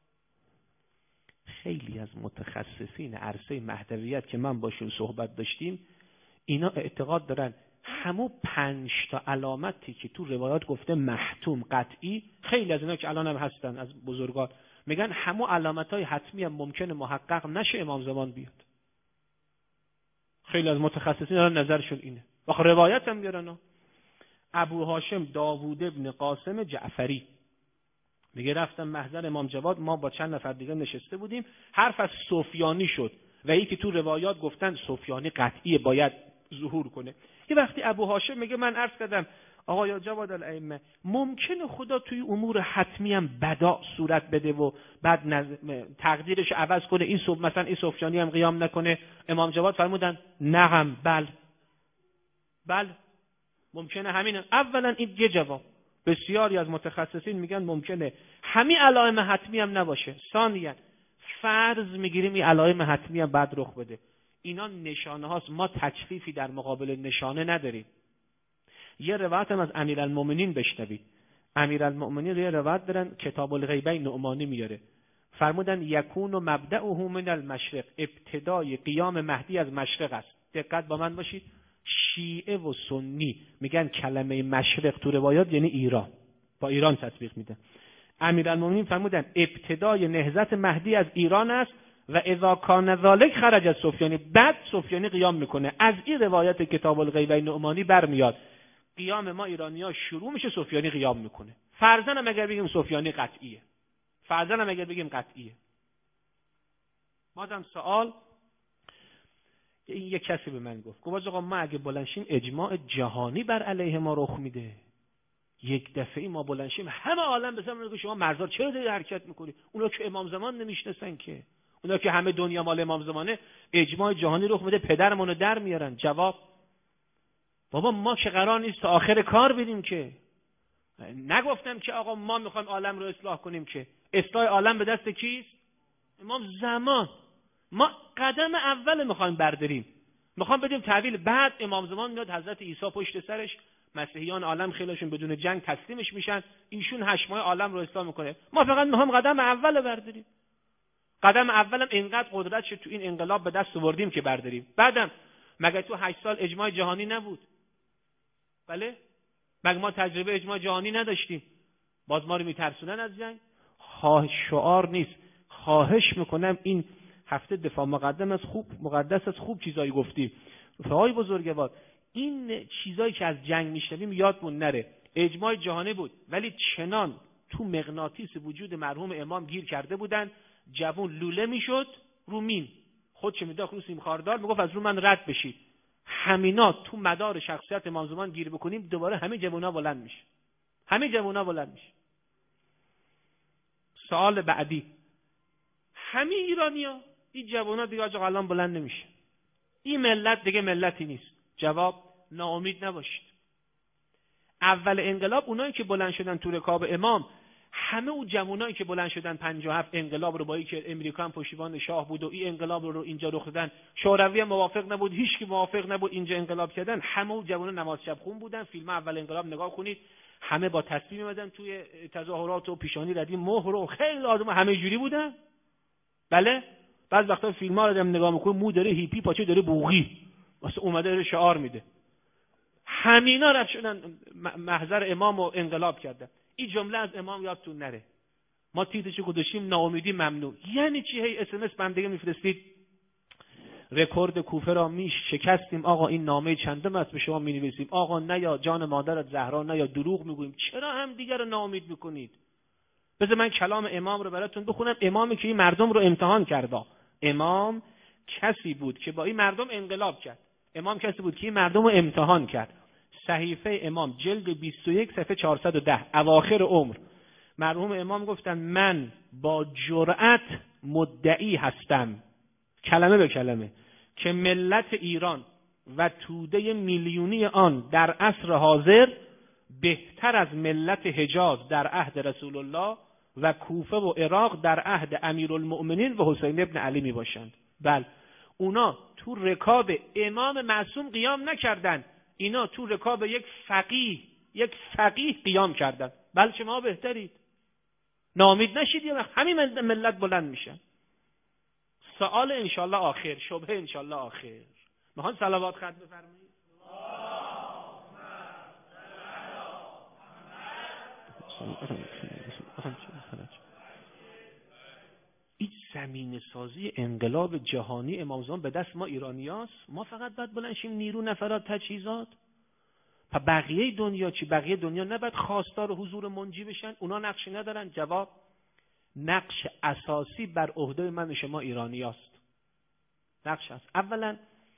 خیلی از متخصصین عرصه مهدویت که من باشون صحبت داشتیم، اینا اعتقاد دارن همون پنج تا علامتی که تو روایات گفته محتوم قطعی، خیلی از اینا که الان هم هستن از بزرگان میگن همون علامت‌های حتمی هم ممکنه محقق نشه امام زمان بیاد. خیلی از متخصصین الان نظرشون اینه. آخه روایت هم میارن. ابو هاشم داوود ابن قاسم جعفری میگه رفتم محضر امام جواد، ما با چند نفر دیگه نشسته بودیم، حرف از سفیانی شد و یکی تو روایات گفتن سفیانی قطعی باید ظهور کنه. یه وقتی ابو هاشم میگه من عرض کردم آقا یا جواد الائمه، ممکنه خدا توی امور حتمی هم بدا صورت بده و بعد نز... تقدیرش عوض کنه، این صبح مثلا این سفیانی هم قیام نکنه؟ امام جواد فرمودن نعم، بل بل ممکنه. همین اولا این یه جواب. بسیاری از متخصصین میگن ممکنه همین علائم حتمی هم نباشه. ثانیا فرض میگیریم این علائم حتمی هم بعد رخ بده. اینا نشانه هاست، ما تجفیفی در مقابل نشانه نداریم. یه روایت هم از امیرالمومنین بشنوید. امیرالمومنین یه روایت دارن، کتاب الغیبین نعمانی میاره، فرمودن یکون مبدأه من المشرق، ابتدای قیام مهدی از مشرق است. دقت با من باشید، شیعه و سنی میگن کلمه مشرق تو روایات یعنی ایران، با ایران تطبیق میدن. امیرالمومنین فرمودن ابتدای نهضت مهدی از ایران است و اذا کان ذلک خرج از سفیانی، بعد سفیانی قیام میکنه. از این روایت کتاب الغیبین نعمانی برمیاد قیام ما ایرانی‌ها شروع میشه، سفیانی قیام میکنه. فرضاً هم اگر بگیم سفیانی قطعیه، فرضاً هم اگر بگیم قطعیه. بازم سوال، این یک کسی به من گفت گفت آقا ما اگه بلنشیم اجماع جهانی بر علیه ما رخ میده، یک دفعه ما بلنشیم همه عالم بزنن میگه شما مرزا چرا داری حرکت میکنی؟ اونا که امام زمان نمیشناسن که، اونا که همه دنیا مال امام زمانه، اجماع جهانی رخ میده پدرمونو در میارن. جواب بابا ما که قرار نیست تا آخر کار بریم که. نگفتم که آقا ما میخوایم عالم رو اصلاح کنیم که. اصلاح عالم به دست کیست؟ امام زمان. ما قدم اول میخوایم برداریم، میخوام بدیم تحویل. بعد امام زمان میاد حضرت عیسی پشت سرش، مسیحیان عالم خیلیشون بدون جنگ تسلیمش میشن، ایشون هشت ماه عالم رو اصلاح میکنه. ما فقط میخوایم قدم اول برداریم. قدم اولم اینقدر قدرت شد تو این انقلاب به دست آوردیم که برداریم. بعدم مگه تو هشت سال اجماع جهانی نبود؟ بله؟ مگه ما تجربه اجماع جهانی نداشتیم؟ باز ما رو میترسونن از جنگ؟ خواه شعار نیست. خواهش میکنم این هفته دفاع مقدم از خوب مقدس از خوب چیزایی گفتیم. رفقای بزرگوار، این چیزایی که از جنگ میشنویم یادمون نره. اجماع جهانی بود ولی چنان تو مغناطیس وجود مرحوم امام گیر کرده بودن، جوون لوله میشد رو مین، خودش میداخت رو سیم خاردار، میگفت از رو من رد بشید. همینا تو مدار شخصیت امام زمان گیر بکنیم دوباره همه جوونا بلند میشه. همه جوونا بلند میشه. سوال بعدی، همه ایرانیا این جوونا دیگه آجا الان بلند نمیشه. این ملت دیگه ملتی نیست. جواب ناامید نباشید. اول انقلاب اونایی که بلند شدن تو رکاب امام، همه اون جوانایی که بلند شدن پنجاه و هفت انقلاب رو با این که امریکا هم پشتیبان شاه بود و این انقلاب رو اینجا رخ دادن، شوروی هم موافق نبود، هیچ کی موافق نبود، اینجا انقلاب کردن، همه اون جوانا نماز شب خون بودن. فیلم اول انقلاب نگاه کنید، همه با تسبیح می‌اومدن توی تظاهرات و پیشانی ردی مهر و خیلی آدم همه جوری بودن. بله؟ بعض وقتا فیلم‌ها رو نگاه می‌کنی مو داره هیپی، پاچه داره بوغی، واسه اومده شعار میده. همینا رفت شدن محضر امام و انقلاب کردن. این جمله از امام یادتون نره. ما تیترشو گذاشتیم ناامیدی ممنوع. یعنی چی؟ هی اس ام اس بندگی میفرستید رکورد کوفه را میش شکستیم، آقا این نامه چندم است به شما مینویسیم، آقا نه یا جان مادرت زهرا نه یا دروغ میگوییم. چرا هم دیگر رو ناامید میکنید؟ بذار من کلام امام رو براتون بخونم. امامی که این مردم رو امتحان کرد. امام کسی بود که با این مردم انقلاب کرد. امام کسی بود که این مردم رو امتحان کرد. صحیفه امام جلد بیست و یک صفحه چهارصد و ده، اواخر عمر، مرحوم امام گفتن من با جرأت مدعی هستم، کلمه به کلمه، که ملت ایران و توده میلیونی آن در عصر حاضر بهتر از ملت حجاز در عهد رسول الله و کوفه و عراق در عهد امیرالمؤمنین و حسین ابن علی می باشند. بله، اونا تو رکاب امام معصوم قیام نکردند، اینا تو رکاب یک فقیه یک فقیه قیام کردند. بله شما بهترید. ناامید نشید، یه وقت همین ملت بلند میشن. سوال انشالله آخر، شبهه انشالله آخر. میخوان صلوات ختم بفرمایید. این زمین سازی انقلاب جهانی امام زمان به دست ما ایرانیاست. ما فقط باید بلند شیم نیرو، نفرات، تجهیزات. پا بقیه دنیا چی؟ بقیه دنیا نباید خواستار حضور منجی بشن؟ اونا نقشی ندارن؟ جواب: نقش اساسی بر عهده من و شما ایرانیاست. نقش است. اولا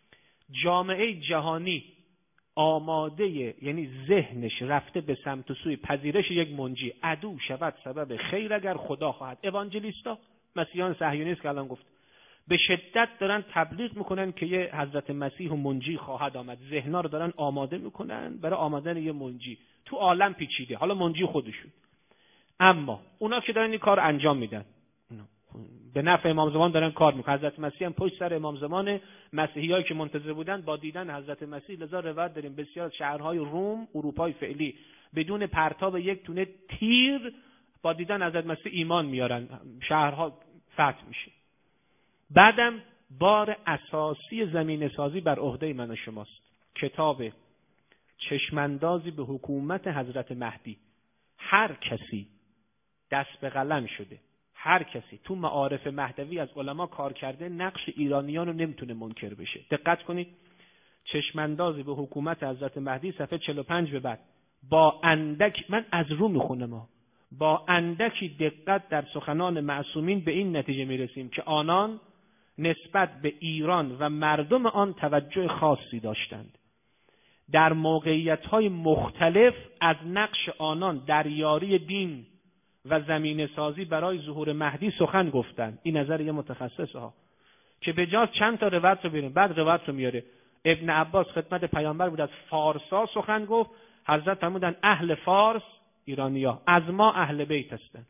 جامعه جهانی آماده، یعنی ذهنش رفته به سمت و سوی پذیرش یک منجی. عدو شود سبب خیر اگر خدا خواهد. اوانجلیستا، مسیحیان صهیونیست که الان گفت، به شدت دارن تبلیغ میکنن که یه حضرت مسیح و منجی خواهد آمد. ذهن‌ها رو دارن آماده میکنن برای آمدن یه منجی. تو عالم پیچیده، حالا منجی خودشون. اما اونا که دارن این کار انجام میدن، به نفع امام زمان دارن کار میکنن. حضرت مسیح هم پشت سر امام زمان. مسیحیایی که منتظر بودن با دیدن حضرت مسیح، لذا روایت داریم بسیار از شهرهای روم، اروپای فعلی، بدون پرتاب یک تونه تیر با دیدن حضرت مسیح ایمان میارن، شهرها فتح میشه. بعدم بار اساسی زمین سازی بر عهده من و شماست. کتاب چشماندازی به حکومت حضرت مهدی. هر کسی دست به قلم شده، هر کسی تو معارف مهدوی از علما کار کرده، نقش ایرانیان رو نمیتونه منکر بشه. دقت کنید، چشماندازی به حکومت حضرت مهدی، صفحه چهل و پنج به بعد، با اندک، من از رو میخونم ها، با اندکی دقت در سخنان معصومین به این نتیجه میرسیم که آنان نسبت به ایران و مردم آن توجه خاصی داشتند. در موقعیت‌های مختلف از نقش آنان در یاری دین و زمین سازی برای ظهور مهدی سخن گفتند. این نظر یه متخصص ها که به جاز چند تا روایت رو بیاریم. بعد روایت رو میاره. ابن عباس خدمت پیامبر بود، از فارسا سخن گفت. حضرت فرمودن اهل فارس ایرانیا، از ما اهل بیت هستند.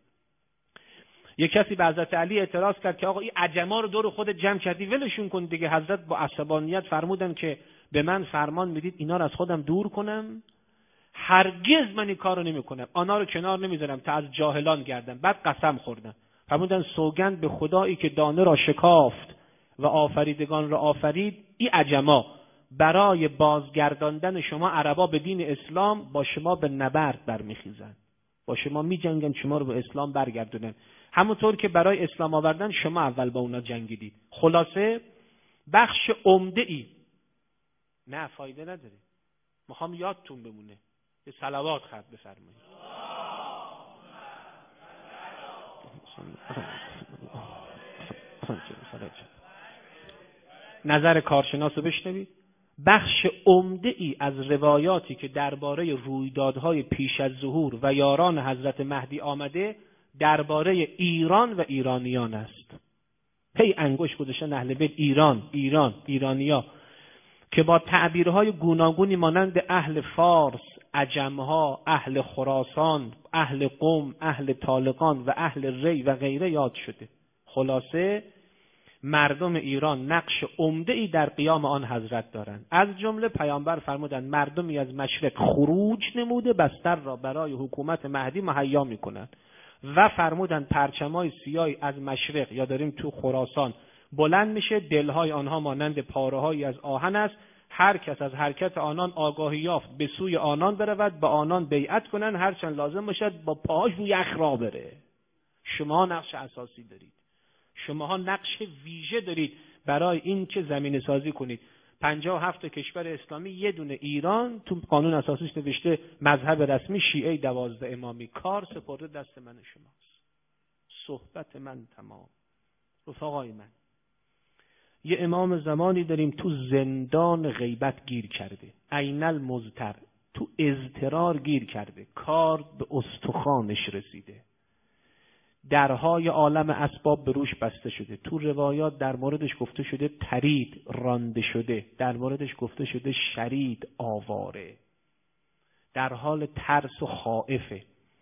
یک کسی به حضرت علی اعتراض کرد که آقا این عجما رو دور خود جمع کردی، ولشون کن دیگه. حضرت با عصبانیت فرمودن که به من فرمان میدید اینا رو از خودم دور کنم؟ هرگز من این کارو نمیکنم. آنها رو کنار نمیذارم تا از جاهلان گردن. بعد قسم خوردن، فرمودن سوگند به خدایی که دانه را شکافت و آفریدگان را آفرید، این عجما برای بازگرداندن شما عربا به دین اسلام با شما به نبرد برمیخیزن، با شما میجنگن شما رو به اسلام برگردونن، همونطور که برای اسلام آوردن شما اول با اونا جنگیدید. خلاصه بخش عمده ای، نه فایده نداره، میخوام یادتون بمونه. یه صلوات خط بفرمایید. نظر کارشناس رو بشنوید. بخش عمده ای از روایاتی که درباره رویدادهای پیش از ظهور و یاران حضرت مهدی آمده درباره ایران و ایرانیان است. هی انگوش گذاشتن اهل بیت، ایران، ایران، ایرانیا، که با تعبیرهای گوناگونی مانند اهل فارس، عجمها، اهل خراسان، اهل قم، اهل طالقان و اهل ری و غیره یاد شده. خلاصه مردم ایران نقش عمده ای در قیام آن حضرت دارند. از جمله پیامبر فرمودند مردمی از مشرق خروج نموده بستر را برای حکومت مهدی مهیا میکنند و فرمودند پرچمای سیاهی از مشرق، یا داریم تو خراسان، بلند میشه، دلهای آنها مانند پاره‌هایی از آهن است. هر کس از حرکت آنان آگاهی یافت به سوی آنان برود، با آنان بیعت کنند، هرچند لازم باشد با پاهاش روی یخ را بره. شما نقش اساسی دارید، شماها نقش ویژه دارید برای این که زمین سازی کنید. پنجاه و هفت کشور اسلامی، یه دونه ایران، تو قانون اساسیش نوشته مذهب رسمی شیعه دوازده امامی. کار سپرده دست من شماست. صحبت من تمام. رفقای من، یه امام زمانی داریم تو زندان غیبت گیر کرده، عین المضطر، تو اضطرار گیر کرده، کار به استخوانش رسیده، درهای عالم اسباب به روش بسته شده. تو روایات در موردش گفته شده ترید، رانده شده، در موردش گفته شده شرید، آواره، در حال ترس و خائفه.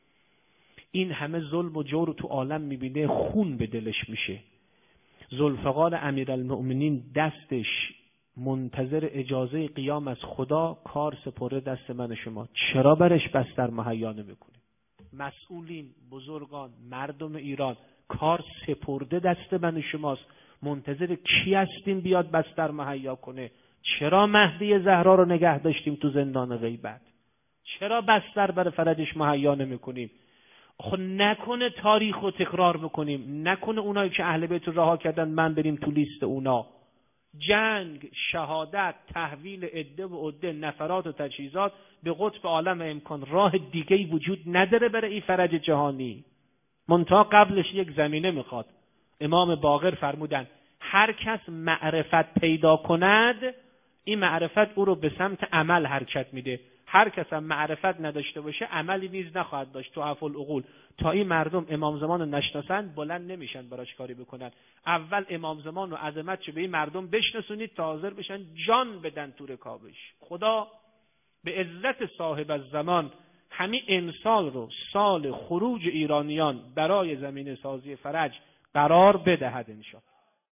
این همه ظلم و جور تو عالم میبینه، خون به دلش میشه. ذوالفقار امیرالمؤمنین دستش منتظر اجازه قیام از خدا، کار سپرده دست من شما. چرا برش بستر مهیا نمیکنه؟ مسئولین، بزرگان، مردم ایران، کار سپرده دست من شماست. منتظر کی هستیم بیاد بستر مهیا کنه؟ چرا مهدی زهرا رو نگه داشتیم تو زندان غیبت؟ چرا بستر برای فرجش مهیا نمیکنیم؟ خب نکنه تاریخ رو تکرار بکنیم، نکنه اونایی که اهل بیت رو رها کردن من بریم تو لیست اونا. جنگ، شهادت، تحویل عده و عده، نفرات و تجهیزات به قطب عالم امکان، راه دیگه‌ای وجود نداره برای این فرج جهانی. منتها قبلش یک زمینه میخواد. امام باقر فرمودن هر کس معرفت پیدا کند، این معرفت او رو به سمت عمل حرکت میده. هر کس هم معرفت نداشته باشه عملی نیز نخواهد داشت. تو افعال العقول تا این مردم امام زمان رو نشناسند بلند نمیشن براش کاری بکنن. اول امام زمان و عظمتش به این مردم بشناسونید تا حاضر بشن جان بدن تو رکابش. خدا به عزت صاحب الزمان همین امسال رو سال خروج ایرانیان برای زمینه سازی فرج قرار بدهد انشاءالله.